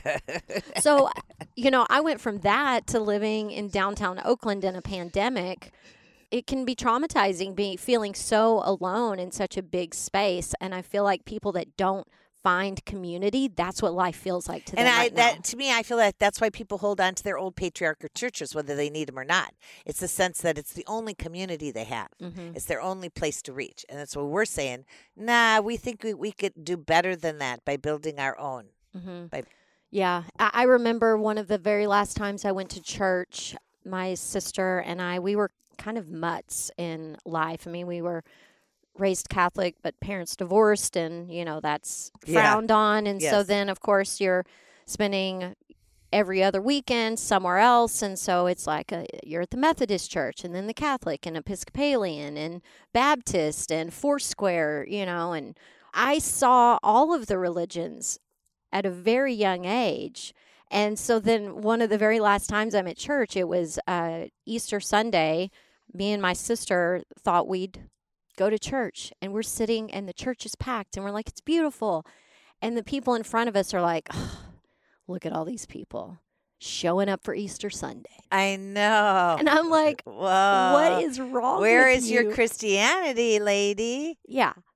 So, you know, I went from that to living in downtown Oakland in a pandemic. It can be traumatizing being feeling so alone in such a big space. And I feel like people that don't find community, that's what life feels like to And them I, right that now. to me, I feel like that's why people hold on to their old patriarchal churches, whether they need them or not. It's the sense that it's the only community they have. Mhm. It's their only place to reach, and that's what we're saying. Nah, we think we, we could do better than that by building our own. Mm-hmm. By- Yeah. I, I remember one of the very last times I went to church, my sister and I, we were kind of mutts in life. I mean, we were raised Catholic, but parents divorced, and, you know, that's Yeah. frowned on. And so Yes. then, of course, you're spending every other weekend somewhere else. And so it's like a, you're at the Methodist church, and then the Catholic and Episcopalian and Baptist and Foursquare, you know, and I saw all of the religions at a very young age. And so then one of the very last times I'm at church, it was uh, Easter Sunday. Me and my sister thought we'd go to church, and we're sitting and the church is packed, and we're like, it's beautiful. And the people in front of us are like, oh, look at all these people showing up for Easter Sunday. I know. And I'm like, Whoa. what is wrong Where with is you? your Christianity, lady? Yeah.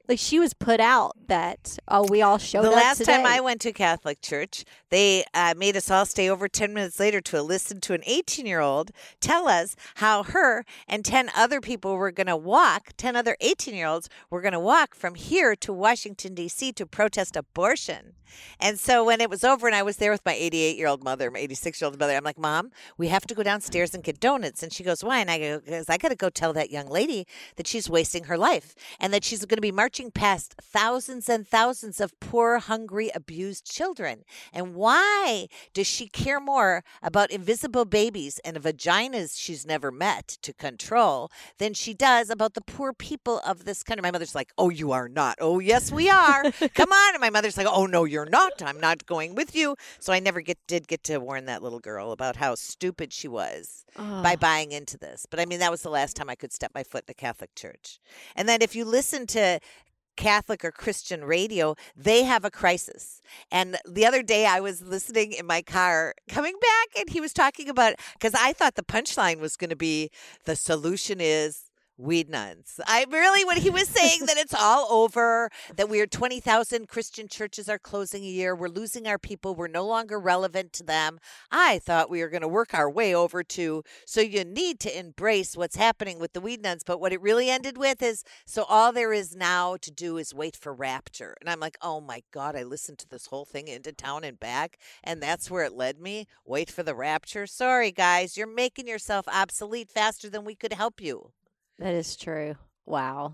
Like she was put out that, oh, we all showed The up last today. time I went to Catholic church, they uh, made us all stay over ten minutes later to listen to an eighteen-year-old tell us how her and ten other people were going to walk, ten other eighteen-year-olds were going to walk from here to Washington, D C to protest abortion. And so when it was over and I was there with my eighty-eight-year-old mother, my eighty-six-year-old mother, I'm like, Mom, we have to go downstairs and get donuts. And she goes, why? And I go, because I got to go tell that young lady that she's wasting her life and that she's going to be marching past thousands and thousands of poor, hungry, abused children. And why does she care more about invisible babies and vaginas she's never met to control than she does about the poor people of this country? My mother's like, oh, you are not. Oh, yes, we are. Come on. And my mother's like, oh, no, you're not. I'm not going with you. So I never get did get to warn that little girl about how stupid she was Oh. by buying into this. But I mean, that was the last time I could step my foot in a Catholic church. And then if you listen to Catholic or Christian radio, they have a crisis. And the other day I was listening in my car coming back and he was talking about, because I thought the punchline was going to be the solution is weed nuns. I really, when he was saying that it's all over, that we're twenty thousand Christian churches are closing a year, we're losing our people, we're no longer relevant to them. I thought we were going to work our way over to, so you need to embrace what's happening with the weed nuns. But what it really ended with is, so all there is now to do is wait for rapture. And I'm like, oh my God, I listened to this whole thing into town and back, and that's where it led me. Wait for the rapture. Sorry, guys, you're making yourself obsolete faster than we could help you. That is true. Wow.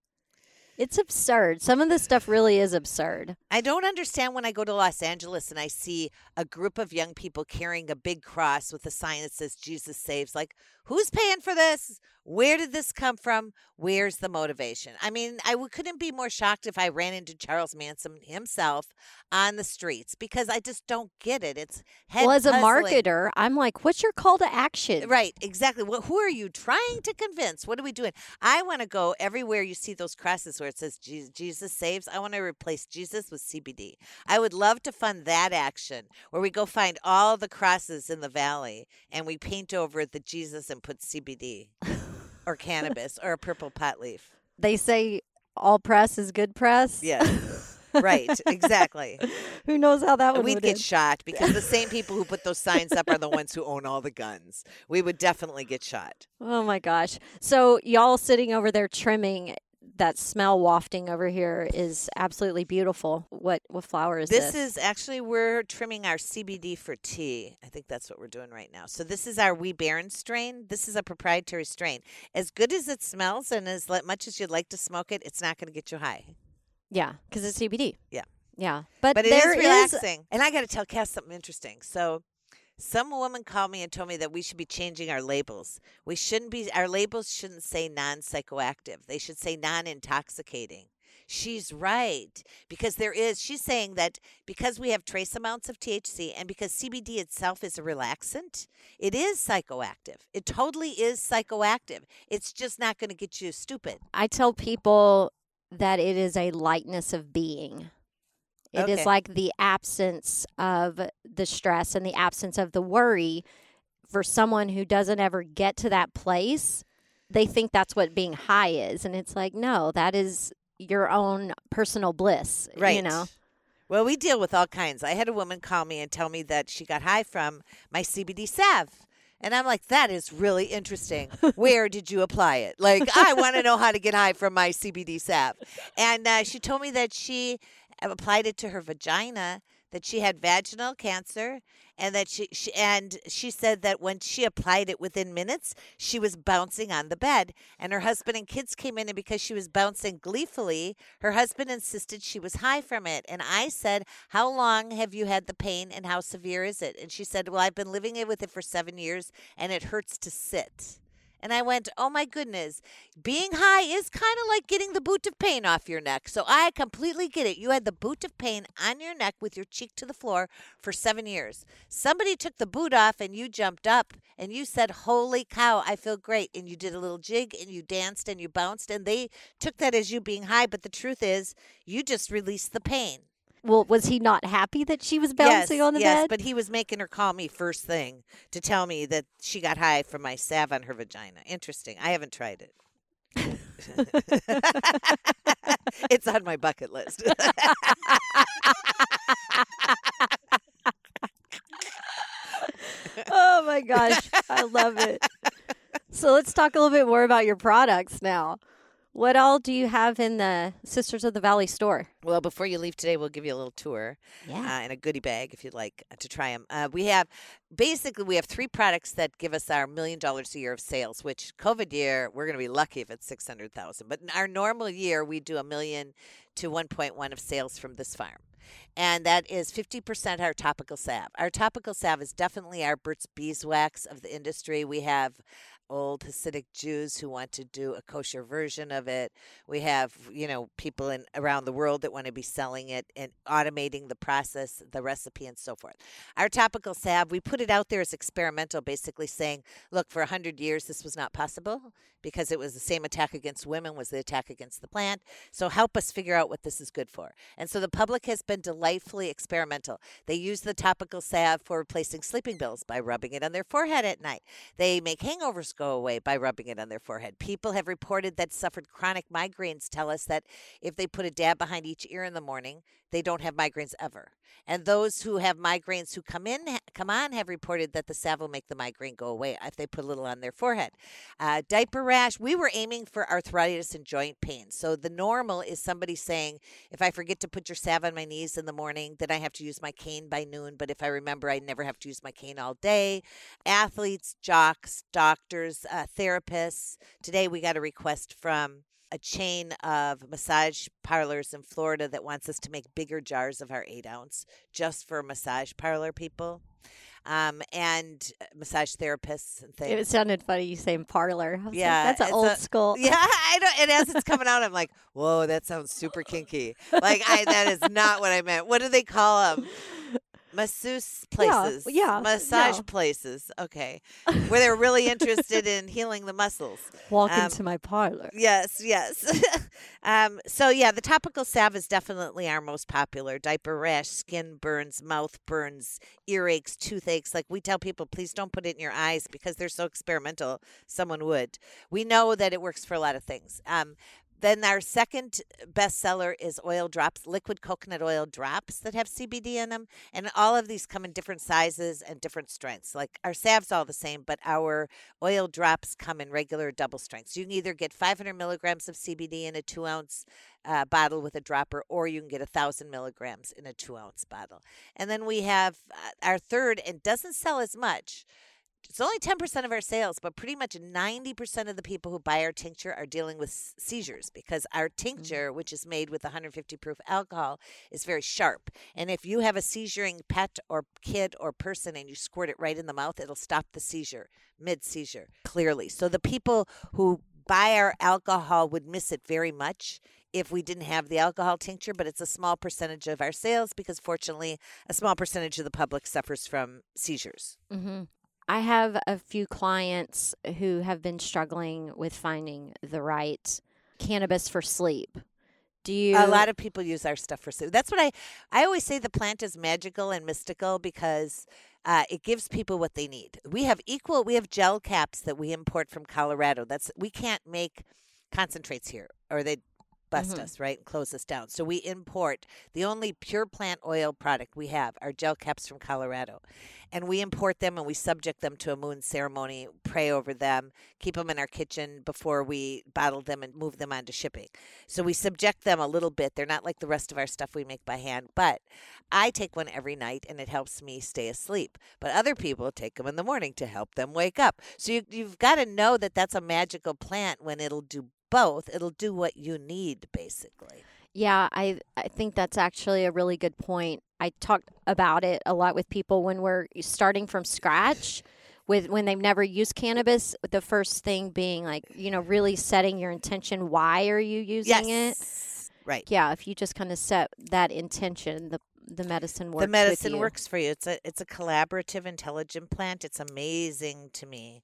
It's absurd. Some of this stuff really is absurd. I don't understand when I go to Los Angeles and I see a group of young people carrying a big cross with a sign that says Jesus saves. Like, who's paying for this? Where did this come from? Where's the motivation? I mean, I w- couldn't be more shocked if I ran into Charles Manson himself on the streets because I just don't get it. It's head Well, as a puzzling. marketer, I'm like, what's your call to action? Right, exactly. Well, who are you trying to convince? What are we doing? I want to go everywhere you see those crosses where it says Jesus, Jesus saves. I want to replace Jesus with C B D. I would love to fund that action where we go find all the crosses in the valley and we paint over the Jesus and put C B D or cannabis or a purple pot leaf. They say all press is good press. Yeah. Right, exactly. Who knows how that And one we'd would get end. shot because the same people who put those signs up are the ones who own all the guns. We would definitely get shot. Oh my gosh. So y'all sitting over there trimming, that smell wafting over here is absolutely beautiful. What what flower is this? This is actually, we're trimming our C B D for tea. I think that's what we're doing right now. So this is our Wee Baron strain. This is a proprietary strain. As good as it smells and as le- much as you'd like to smoke it, it's not going to get you high. Yeah, because it's C B D. Yeah. Yeah. But, But it there is relaxing. And I got to tell Cass something interesting. So some woman called me and told me that we should be changing our labels. We shouldn't be, our labels shouldn't say non-psychoactive. They should say non-intoxicating. She's right. Because there is, she's saying that because we have trace amounts of T H C and because C B D itself is a relaxant, it is psychoactive. It totally is psychoactive. It's just not going to get you stupid. I tell people that it is a lightness of being. It is Okay. like the absence of the stress and the absence of the worry. For someone who doesn't ever get to that place, they think that's what being high is. And it's like, no, that is your own personal bliss. Right. You know? Well, we deal with all kinds. I had a woman call me and tell me that she got high from my C B D salve. And I'm like, that is really interesting. Where did you apply it? Like, I want to know how to get high from my C B D salve. And uh, she told me that she applied it to her vagina, that she had vaginal cancer, and that she, she and she said that when she applied it within minutes, she was bouncing on the bed. And her husband and kids came in, and because she was bouncing gleefully, her husband insisted she was high from it. And I said, how long have you had the pain and how severe is it? And she said, well, I've been living it with it for seven years and it hurts to sit. And I went, oh my goodness, being high is kind of like getting the boot of pain off your neck. So I completely get it. You had the boot of pain on your neck with your cheek to the floor for seven years. Somebody took the boot off and you jumped up and you said, holy cow, I feel great. And you did a little jig and you danced and you bounced and they took that as you being high. But the truth is, you just released the pain. Well, was he not happy that she was bouncing yes, on the yes, bed? but he was making her call me first thing to tell me that she got high from my salve on her vagina. Interesting. I haven't tried it. It's on my bucket list. Oh my gosh, I love it. So let's talk a little bit more about your products now. What all do you have in the Sisters of the Valley store? Well, before you leave today, we'll give you a little tour Yeah. uh, and a goodie bag if you'd like uh, to try them. Uh, we have basically we have three products that give us our million dollars a year of sales. Which COVID year we're going to be lucky if it's six hundred thousand. But in our normal year, we do a million to one point one of sales from this farm. And that is fifty percent our topical salve. Our topical salve is definitely our Burt's Beeswax of the industry. We have old Hasidic Jews who want to do a kosher version of it. We have, you know, people in around the world that want to be selling it and automating the process, the recipe, and so forth. Our topical salve, we put it out there as experimental, basically saying, look, for one hundred years this was not possible because it was the same attack against women was the attack against the plant. So help us figure out what this is good for. And so the public has been delightfully experimental. They use the topical salve for replacing sleeping pills by rubbing it on their forehead at night. They make hangovers go away by rubbing it on their forehead. People have reported that suffered chronic migraines tell us that if they put a dab behind each ear in the morning, they don't have migraines ever. And those who have migraines who come in, come on, have reported that the salve will make the migraine go away if they put a little on their forehead. Uh, diaper rash, we were aiming for arthritis and joint pain. So the normal is somebody saying, if I forget to put your salve on my knees in the morning, then I have to use my cane by noon. But if I remember, I never have to use my cane all day. Athletes, jocks, doctors, uh, therapists. Today we got a request from a chain of massage parlors in Florida that wants us to make bigger jars of our eight ounce just for massage parlor people um, and massage therapists and things. It sounded funny you saying parlor. I was Yeah, like, that's it's an old a- school. Yeah, I don't. And as it's coming out, I'm like, whoa, that sounds super kinky. Like, I that is not what I meant. What do they call them? Masseuse places. yeah, Massage yeah. places. Okay. Where they're really interested in healing the muscles. Walk Um, into my parlor. Yes, yes. um, so, yeah, the topical salve is definitely our most popular. Diaper rash, skin burns, mouth burns, earaches, toothaches. Like we tell people, please don't put it in your eyes because they're so experimental. Someone would. We know that it works for a lot of things. Um, Then our second bestseller is oil drops, liquid coconut oil drops that have C B D in them. And all of these come in different sizes and different strengths. Like our salve's all the same, but our oil drops come in regular double strengths. You can either get five hundred milligrams of C B D in a two ounce uh, bottle with a dropper, or you can get one thousand milligrams in a two ounce bottle. And then we have uh, our third, and doesn't sell as much. It's only ten percent of our sales, but pretty much ninety percent of the people who buy our tincture are dealing with s- seizures because our tincture, which is made with one hundred fifty proof alcohol, is very sharp. And if you have a seizuring pet or kid or person and you squirt it right in the mouth, it'll stop the seizure, mid-seizure, clearly. So the people who buy our alcohol would miss it very much if we didn't have the alcohol tincture, but it's a small percentage of our sales because fortunately a small percentage of the public suffers from seizures. Mm-hmm. I have a few clients who have been struggling with finding the right cannabis for sleep. Do you? A lot of people use our stuff for sleep. That's what I, I always say the plant is magical and mystical because uh, it gives people what they need. We have equal, we have gel caps that we import from Colorado. That's we can't make concentrates here or they'd bust Mhm. us, right, and close us down. So we import the only pure plant oil product we have are gel caps from Colorado. And we import them and we subject them to a moon ceremony, pray over them, keep them in our kitchen before we bottle them and move them on to shipping. So we subject them a little bit. They're not like the rest of our stuff we make by hand, but I take one every night and it helps me stay asleep. But other people take them in the morning to help them wake up. So you, you've got to know that that's a magical plant when it'll do both. It'll do what you need, basically. Yeah, I I think that's actually a really good point. I talk about it a lot with people when we're starting from scratch with when they've never used cannabis. The first thing being like, you know, really setting your intention. Why are you using it? Right. Yeah, if you just kind of set that intention, the the medicine works. The medicine with you. works for you. It's a it's a collaborative, intelligent plant. It's amazing to me.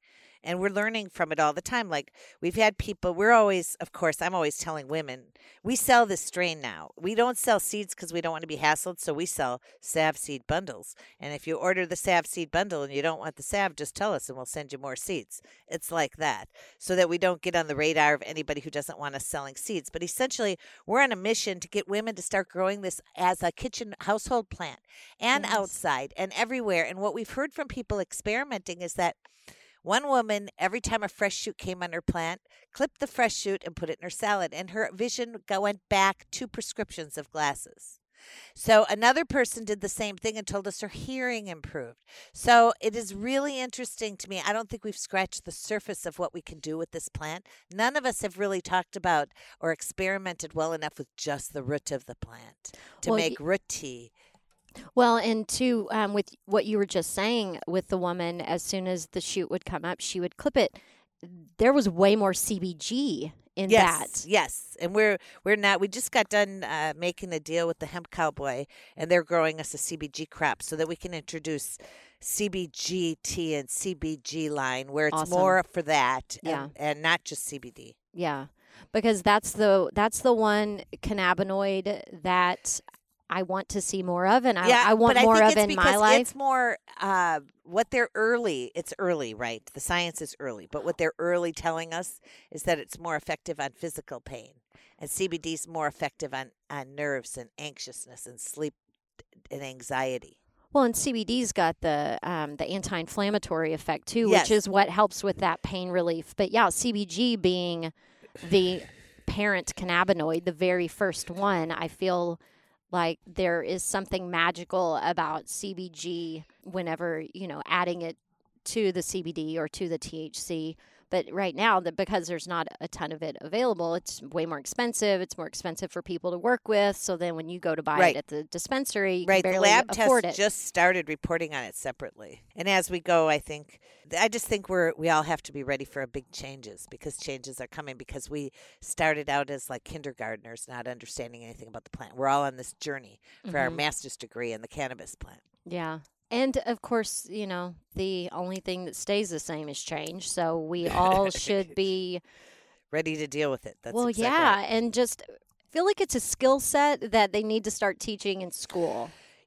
And we're learning from it all the time. Like we've had people, we're always, of course, I'm always telling women, we sell this strain now. We don't sell seeds because we don't want to be hassled. So we sell salve seed bundles. And if you order the salve seed bundle and you don't want the salve, just tell us and we'll send you more seeds. It's like that, so that we don't get on the radar of anybody who doesn't want us selling seeds. But essentially, we're on a mission to get women to start growing this as a kitchen household plant and Yes. outside and everywhere. And what we've heard from people experimenting is that one woman, every time a fresh shoot came on her plant, clipped the fresh shoot and put it in her salad, and her vision go- went back two prescriptions of glasses. So another person did the same thing and told us her hearing improved. So it is really interesting to me. I don't think we've scratched the surface of what we can do with this plant. None of us have really talked about or experimented well enough with just the root of the plant to Well, make root tea. Well, and too, um, with what you were just saying with the woman, as soon as the shoot would come up, she would clip it. There was way more C B G in Yes, that. yes, and we're we're not. We just got done uh, making a deal with the Hemp Cowboy, and they're growing us a C B G crop so that we can introduce C B G tea and C B G line where it's Awesome. more for that, Yeah. and, and not just C B D. Yeah, because that's the that's the one cannabinoid that I want to see more of, and I, yeah, I want but more I think of it's in because my life. It's more uh, what they're early. It's early, right? The science is early, but what they're early telling us is that it's more effective on physical pain, and C B D is more effective on on nerves and anxiousness and sleep and anxiety. Well, and C B D's got the um, the anti-inflammatory effect too, Yes. which is what helps with that pain relief. But yeah, C B G being the parent cannabinoid, the very first one, I feel like there is something magical about C B G whenever, you know, adding it to the C B D or to the T H C. But right now, that because there's not a ton of it available, it's way more expensive. It's more expensive for people to work with. So then when you go to buy Right. it at the dispensary, you Right, can the barely lab afford test it. just started reporting on it separately, and as we go, I think I just think we're we all have to be ready for a big changes because changes are coming. Because we started out as like kindergartners, not understanding anything about the plant. We're all on this journey for our Mhm. master's degree in the cannabis plant. Yeah. And of course, you know, the only thing that stays the same is change. So we all should be, Ready to deal with it. That's well, exactly yeah, right. and just feel like it's a skill set that they need to start teaching in school.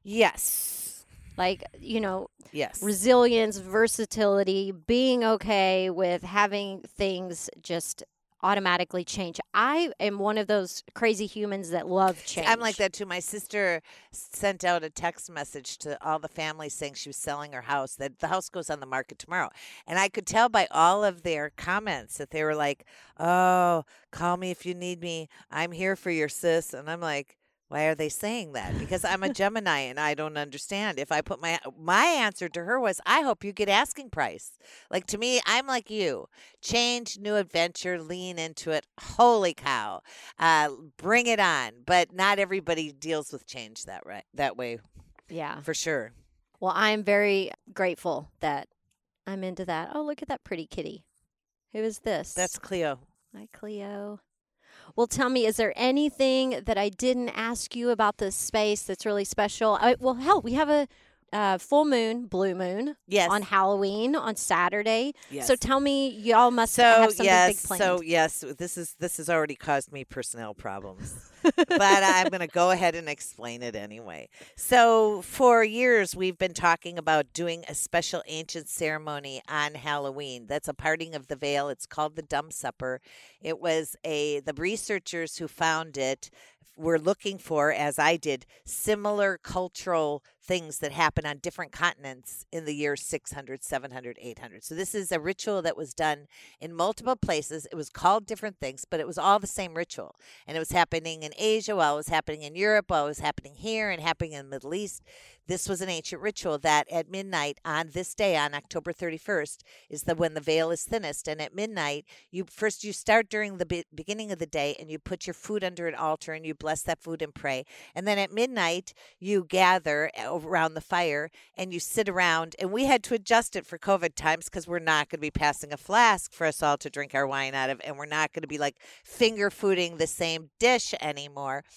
Yes, Like, you know, yes. resilience, versatility, being okay with having things just automatically change. I am one of those crazy humans that love change. I'm like that too. My sister sent out a text message to all the families saying she was selling her house, that the house goes on the market tomorrow. And I could tell by all of their comments that they were like, oh, call me if you need me. I'm here for your sis. And I'm like, why are they saying that? Because I'm a Gemini and I don't understand. If I put my my answer to her was, I hope you get asking price. Like to me, I'm like you. Change, new adventure, lean into it. Holy cow. Uh, bring it on. But not everybody deals with change that right that way, Yeah. for sure. Well, I'm very grateful that I'm into that. Oh, look at that pretty kitty. Who is this? That's Cleo. Hi, Cleo. Well, tell me, is there anything that I didn't ask you about this space that's really special? I, well, hell, we have a uh, full moon, blue moon Yes. on Halloween on Saturday. Yes. So tell me, y'all must So have something yes, big planned. so yes, this is this has already caused me personnel problems, but I'm going to go ahead and explain it anyway. So for years we've been talking about doing a special ancient ceremony on Halloween. That's a parting of the veil. It's called the Dumb Supper. It was a the researchers who found it were looking for, as I did, similar cultural things that happen on different continents in the year six hundred, seven hundred, eight hundred. So this is a ritual that was done in multiple places. It was called different things, but it was all the same ritual. And it was happening in Asia while it was happening in Europe, while it was happening here and happening in the Middle East. This was an ancient ritual that at midnight on this day, on October thirty-first, is the when the veil is thinnest. And at midnight, you first you start during the be- beginning of the day, and you put your food under an altar, and you bless that food and pray. And then at midnight, you gather around the fire, and you sit around. And we had to adjust it for COVID times because we're not going to be passing a flask for us all to drink our wine out of, and we're not going to be like finger fooding the same dish anymore.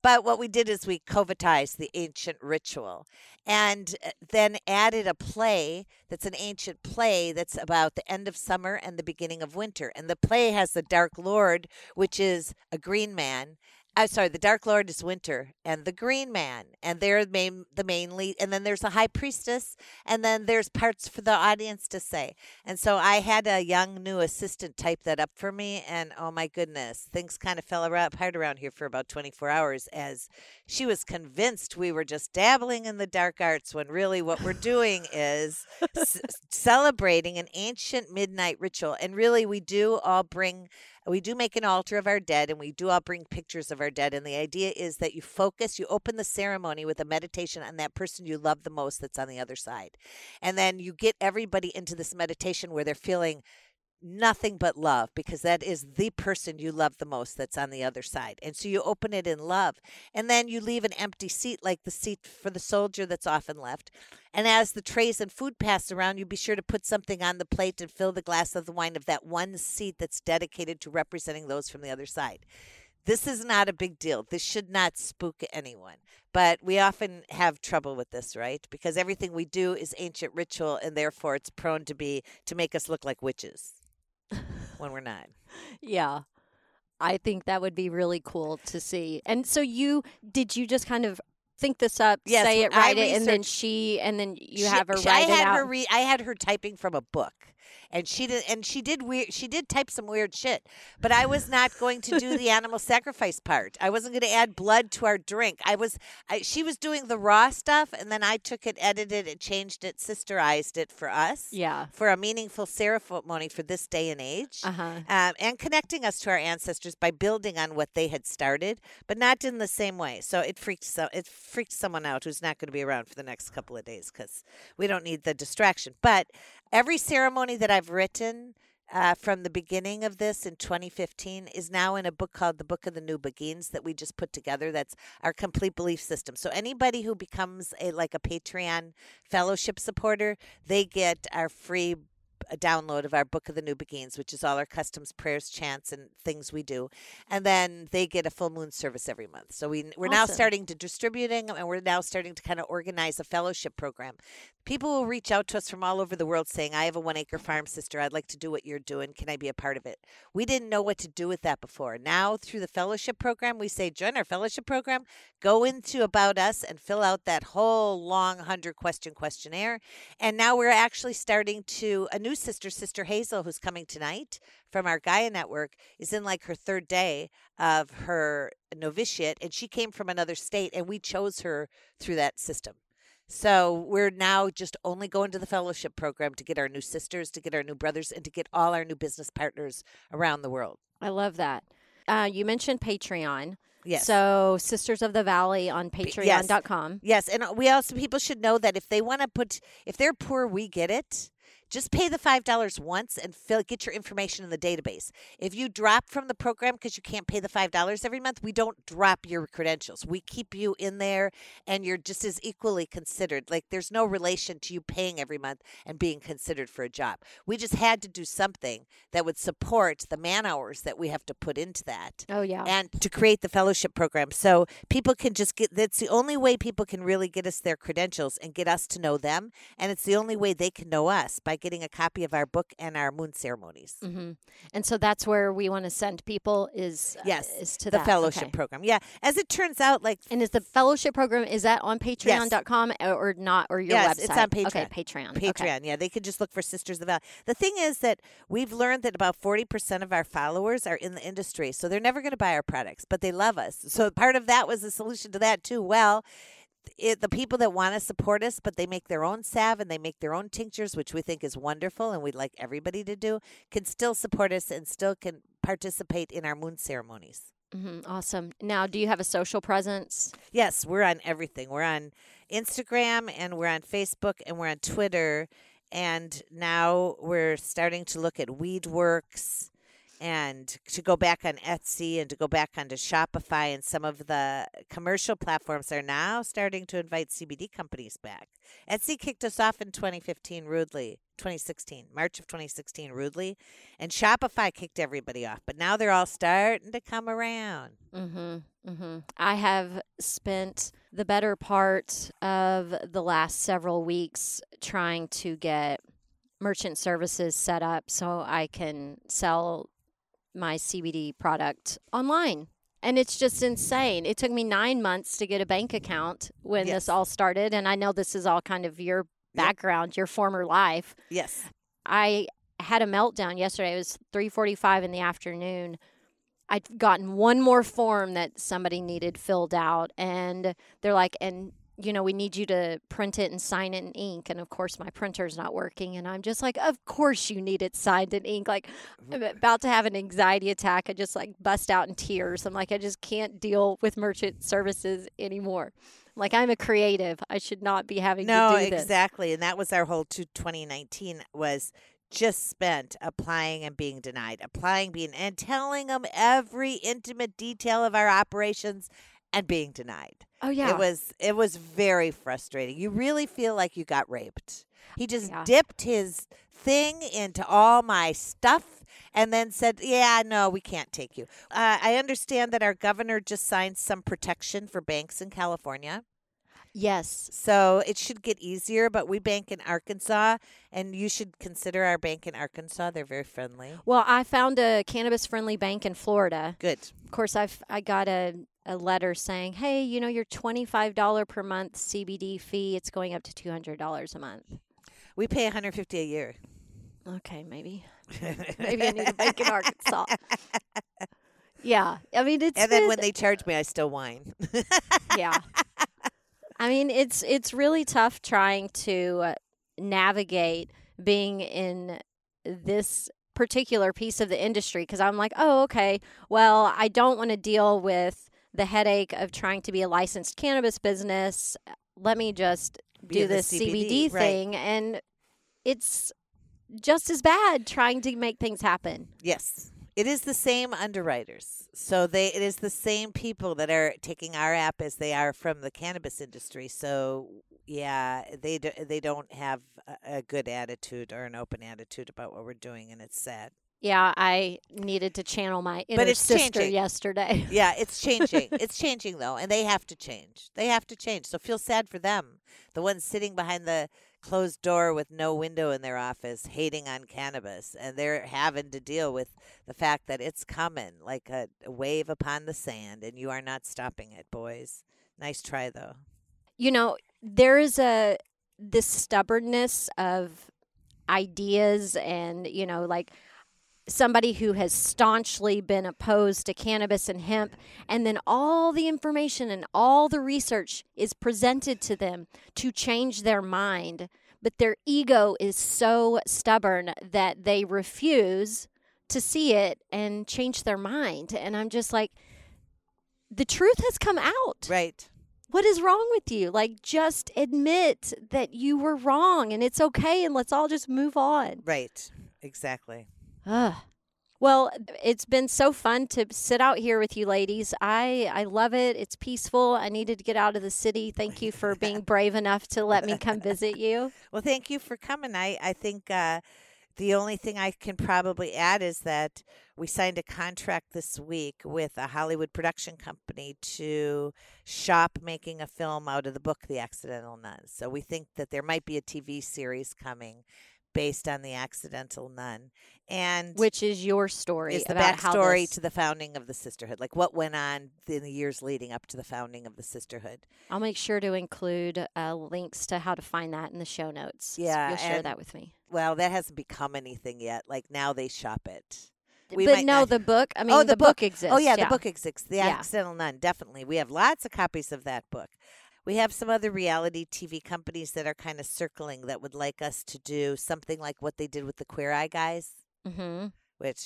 But what we did is we covetized the ancient ritual and uh, then added a play that's an ancient play that's about the end of summer and the beginning of winter. And the play has the Dark Lord, which is a green man. I'm sorry, the Dark Lord is Winter and the Green Man, and they're the main, the main lead. And then there's a High Priestess, and then there's parts for the audience to say. And so I had a young new assistant type that up for me, and oh my goodness, things kind of fell apart around here for about twenty-four hours as she was convinced we were just dabbling in the dark arts when really what we're doing is c- celebrating an ancient midnight ritual. And really, we do all bring. We do make an altar of our dead, and we do all bring pictures of our dead. And the idea is that you focus, you open the ceremony with a meditation on that person you love the most that's on the other side. And then you get everybody into this meditation where they're feeling nothing but love, because that is the person you love the most that's on the other side. And so you open it in love, and then you leave an empty seat, like the seat for the soldier that's often left. And as the trays and food pass around, you be sure to put something on the plate and fill the glass of the wine of that one seat that's dedicated to representing those from the other side. This is not a big deal. This should not spook anyone. But we often have trouble with this, right? Because everything we do is ancient ritual, and therefore it's prone to be to make us look like witches when we're not. Yeah. I think that would be really cool to see. And so you, did you just kind of think this up, Yes, say it, I write it, and then researched- she, and then you She- have her she- write I it had out? her re- I had her typing from a book. And she did, and she did weird. She did type some weird shit, but I was not going to do the animal sacrifice part. I wasn't going to add blood to our drink. I was, I, she was doing the raw stuff, and then I took it, edited it, changed it, sisterized it for us, Yeah. for a meaningful ceremony for this day and age, Uh-huh. um, and connecting us to our ancestors by building on what they had started, but not in the same way. So it freaked so it freaked someone out who's not going to be around for the next couple of days because we don't need the distraction. But every ceremony that I've written uh, from the beginning of this in twenty fifteen is now in a book called The Book of the New Beguines that we just put together. That's our complete belief system. So anybody who becomes a like a Patreon fellowship supporter, they get our free a download of our Book of the New Beguines, which is all our customs, prayers, chants, and things we do. And then they get a full moon service every month. So we, we're now Awesome. starting to distributing them, and we're now starting to kind of organize a fellowship program. People will reach out to us from all over the world saying, I have a one acre farm, sister. I'd like to do what you're doing. Can I be a part of it? We didn't know what to do with that before. Now, through the fellowship program, we say, join our fellowship program, go into About Us and fill out that whole long one hundred question questionnaire. And now we're actually starting to, a new sister, Sister Hazel, who's coming tonight from our Gaia network, is in like her third day of her novitiate. And she came from another state, and we chose her through that system. So we're now just only going to the fellowship program to get our new sisters, to get our new brothers, and to get all our new business partners around the world. I love that. Uh, you mentioned Patreon. Yes. So Sisters of the Valley on yes. patreon dot com. Yes, and we also, people should know that if they want to put, if they're poor, we get it. Just pay the five dollars once and fill, get your information in the database. If you drop from the program because you can't pay the five dollars every month, we don't drop your credentials. We keep you in there, and you're just as equally considered. Like, there's no relation to you paying every month and being considered for a job. We just had to do something that would support the man hours that we have to put into that. Oh, yeah. And to create the fellowship program. So people can just get, that's the only way people can really get us their credentials and get us to know them. And it's the only way they can know us, by getting a copy of our book and our moon ceremonies. Mm-hmm. And so that's where we want to send people is, uh, Yes, is to the that. fellowship Okay. program. Yeah. As it turns out, like, And is the fellowship program, is that on patreon dot com or, or not, or your Yes, website? it's on Patreon. Okay, Patreon. Patreon, Okay. yeah. They could just look for Sisters of the Valley. The thing is that we've learned that about forty percent of our followers are in the industry, so they're never going to buy our products, but they love us. So part of that was the solution to that, too. Well, It, the people that want to support us, but they make their own salve and they make their own tinctures, which we think is wonderful and we'd like everybody to do, can still support us and still can participate in our moon ceremonies. Mm-hmm. Awesome. Now, do you have a social presence? Yes, we're on everything. We're on Instagram, and we're on Facebook, and we're on Twitter. And now we're starting to look at Weedworks and to go back on Etsy and to go back onto Shopify, and some of the commercial platforms are now starting to invite C B D companies back. Etsy kicked us off in twenty fifteen rudely, twenty sixteen, March of twenty sixteen rudely, and Shopify kicked everybody off. But now they're all starting to come around. Mm-hmm. Mm-hmm. I have spent the better part of the last several weeks trying to get merchant services set up so I can sell my C B D product online. And it's just insane. It took me nine months to get a bank account when Yes. this all started. And I know this is all kind of your background, your former life. Yes. I had a meltdown yesterday. It was three forty-five in the afternoon. I'd gotten one more form that somebody needed filled out. And they're like, and you know, we need you to print it and sign it in ink. And of course, my printer's not working. And I'm just like, of course you need it signed in ink. Like, I'm about to have an anxiety attack. I just like bust out in tears. I'm like, I just can't deal with merchant services anymore. Like, I'm a creative. I should not be having No, to do this. exactly. And that was our whole to twenty nineteen was just spent applying and being denied, applying, being, and telling them every intimate detail of our operations and being denied. Oh, yeah. It was it was very frustrating. You really feel like you got raped. He just Yeah. dipped his thing into all my stuff and then said, yeah, no, we can't take you. Uh, I understand that our governor just signed some protection for banks in California. Yes. So it should get easier, but we bank in Arkansas, and you should consider our bank in Arkansas. They're very friendly. Well, I found a cannabis-friendly bank in Florida. Good. Of course, I've I got a, a letter saying, hey, you know, your twenty-five dollars per month C B D fee, it's going up to two hundred dollars a month. We pay one hundred fifty dollars a year. Okay, maybe. Maybe I need a bank in Arkansas. Yeah. I mean, it's And then been- when they charge me, I still whine. yeah. I mean, it's it's really tough trying to uh, navigate being in this particular piece of the industry because I'm like, oh, okay, well, I don't want to deal with the headache of trying to be a licensed cannabis business. Let me just Be do in the this C C B D, B D right. thing. And it's just as bad trying to make things happen. Yes. It is the same underwriters. So they it is the same people that are taking our app as they are from the cannabis industry. So yeah, they do, they don't have a, a good attitude or an open attitude about what we're doing, and it's sad. Yeah, I needed to channel my inner But it's sister changing. yesterday. Yeah, it's changing. It's changing though, and they have to change. They have to change. So feel sad for them. The ones sitting behind the closed door with no window in their office hating on cannabis, and they're having to deal with the fact that it's coming like a, a wave upon the sand, and you are not stopping it, boys. Nice try though. You know, there is a this stubbornness of ideas and, you know, like somebody who has staunchly been opposed to cannabis and hemp, and then all the information and all the research is presented to them to change their mind. But their ego is so stubborn that they refuse to see it and change their mind. And I'm just like, the truth has come out. Right. What is wrong with you? Like, just admit that you were wrong and it's okay, and let's all just move on. Right. Exactly. Ugh. Well, it's been so fun to sit out here with you ladies. I, I love it. It's peaceful. I needed to get out of the city. Thank you for being brave enough to let me come visit you. Well, thank you for coming. I, I think uh, the only thing I can probably add is that we signed a contract this week with a Hollywood production company to shop making a film out of the book, The Accidental Nun. So we think that there might be a T V series coming based on The Accidental Nun. And Which is your story is the about how backstory this, to the founding of the sisterhood, like what went on in the years leading up to the founding of the sisterhood. I'll make sure to include uh, links to how to find that in the show notes. So Yeah, you'll share and- that with me. Well, that hasn't become anything yet. Like now they shop it. We but might no, not- the book. I mean, Oh, the, the book, book. exists. Oh, yeah, the book exists. The Yeah. Accidental Nun, definitely. We have lots of copies of that book. We have some other reality T V companies that are kind of circling that would like us to do something like what they did with the Queer Eye guys, Mm-hmm. which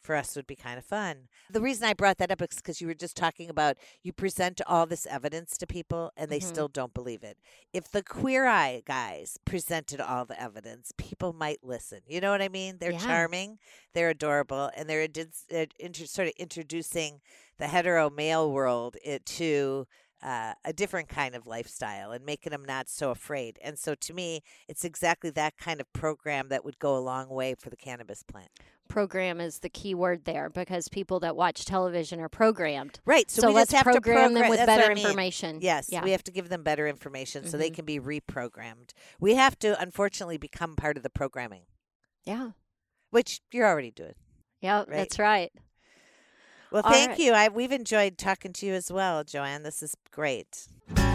for us would be kind of fun. The reason I brought that up is because you were just talking about you present all this evidence to people and they Mhm. still don't believe it. If the Queer Eye guys presented all the evidence, people might listen. You know what I mean? They're Yeah. charming, they're adorable, and they're adi- uh, inter- sort of introducing the hetero male world it, to uh, a different kind of lifestyle and making them not so afraid. And so to me, it's exactly that kind of program that would go a long way for the cannabis plant. Program is the key word there because people that watch television are programmed. Right. So, So we let's just have to program them with that's what better I mean. information. Yes, Yeah. we have to give them better information so they Mhm. can be reprogrammed. We have to, unfortunately, become part of the programming, Yeah. which you're already doing. Yeah, Right. that's right. Well, All thank right. you. I, we've enjoyed talking to you as well, Joanne. This is great.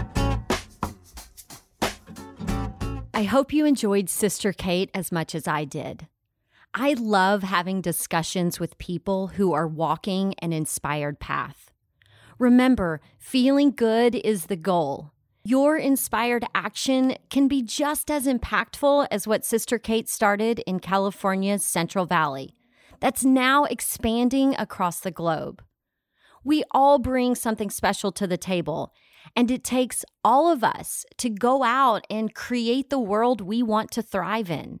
I hope you enjoyed Sister Kate as much as I did. I love having discussions with people who are walking an inspired path. Remember, feeling good is the goal. Your inspired action can be just as impactful as what Sister Kate started in California's Central Valley. That's now expanding across the globe. We all bring something special to the table, and it takes all of us to go out and create the world we want to thrive in.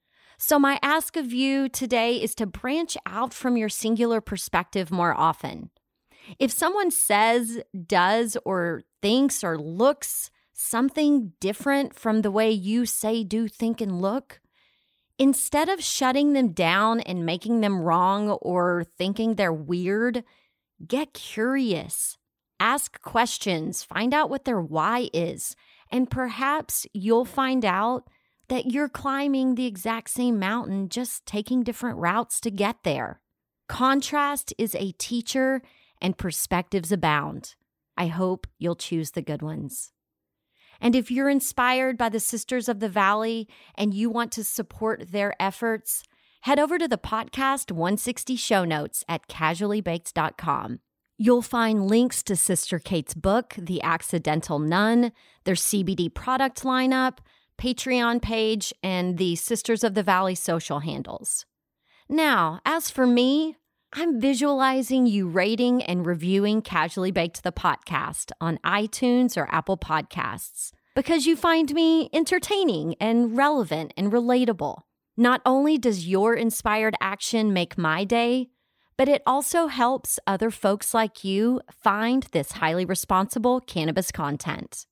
So my ask of you today is to branch out from your singular perspective more often. If someone says, does, or thinks or looks something different from the way you say, do, think, and look, instead of shutting them down and making them wrong or thinking they're weird, get curious. Ask questions, find out what their why is, and perhaps you'll find out that you're climbing the exact same mountain, just taking different routes to get there. Contrast is a teacher, and perspectives abound. I hope you'll choose the good ones. And if you're inspired by the Sisters of the Valley and you want to support their efforts, head over to the podcast one sixty show notes at casually baked dot com. You'll find links to Sister Kate's book, The Accidental Nun, their C B D product lineup, Patreon page, and the Sisters of the Valley social handles. Now, as for me, I'm visualizing you rating and reviewing Casually Baked the podcast on iTunes or Apple Podcasts because you find me entertaining and relevant and relatable. Not only does your inspired action make my day, but it also helps other folks like you find this highly responsible cannabis content.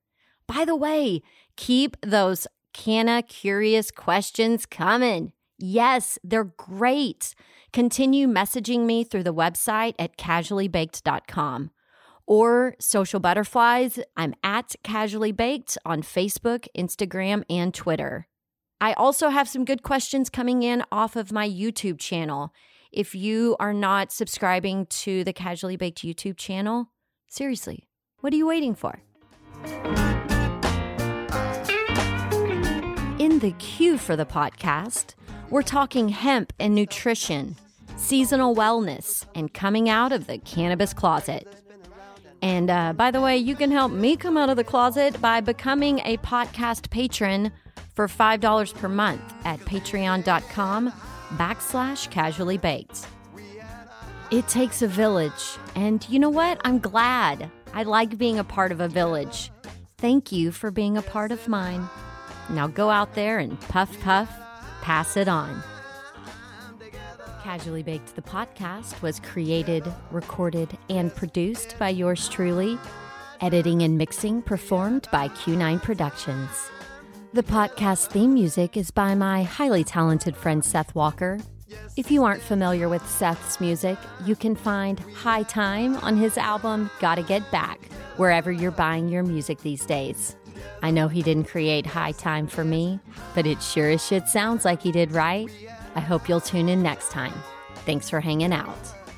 By the way, keep those canna curious questions coming. Yes, they're great. Continue messaging me through the website at casually baked dot com. Or Social Butterflies, I'm at Casually Baked on Facebook, Instagram, and Twitter. I also have some good questions coming in off of my YouTube channel. If you are not subscribing to the Casually Baked YouTube channel, seriously, what are you waiting for? In the queue for the podcast, we're talking hemp and nutrition, seasonal wellness, and coming out of the cannabis closet. And uh, by the way, you can help me come out of the closet by becoming a podcast patron for five dollars per month at patreon.com backslash casually baked. It takes a village, and you know what? I'm glad. I like being a part of a village. Thank you for being a part of mine. Now go out there and puff, puff, pass it on. Casually Baked, the podcast, was created, recorded, and produced by yours truly. Editing and mixing performed by Q nine Productions. The podcast theme music is by my highly talented friend Seth Walker. If you aren't familiar with Seth's music, you can find High Time on his album Gotta Get Back, wherever you're buying your music these days. I know he didn't create High Time for me, but it sure as shit sounds like he did, right? I hope you'll tune in next time. Thanks for hanging out.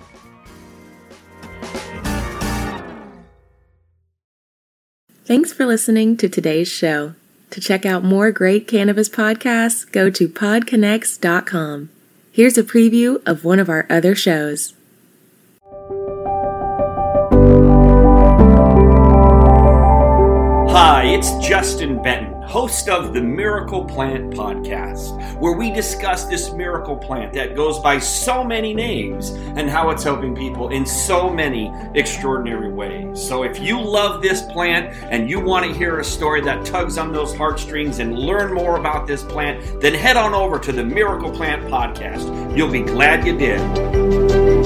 Thanks for listening to today's show. To check out more great cannabis podcasts, go to pod connects dot com. Here's a preview of one of our other shows. Hi, it's Justin Benton, host of the Miracle Plant Podcast, where we discuss this miracle plant that goes by so many names and how it's helping people in so many extraordinary ways. So if you love this plant and you want to hear a story that tugs on those heartstrings and learn more about this plant, then head on over to the Miracle Plant Podcast. You'll be glad you did.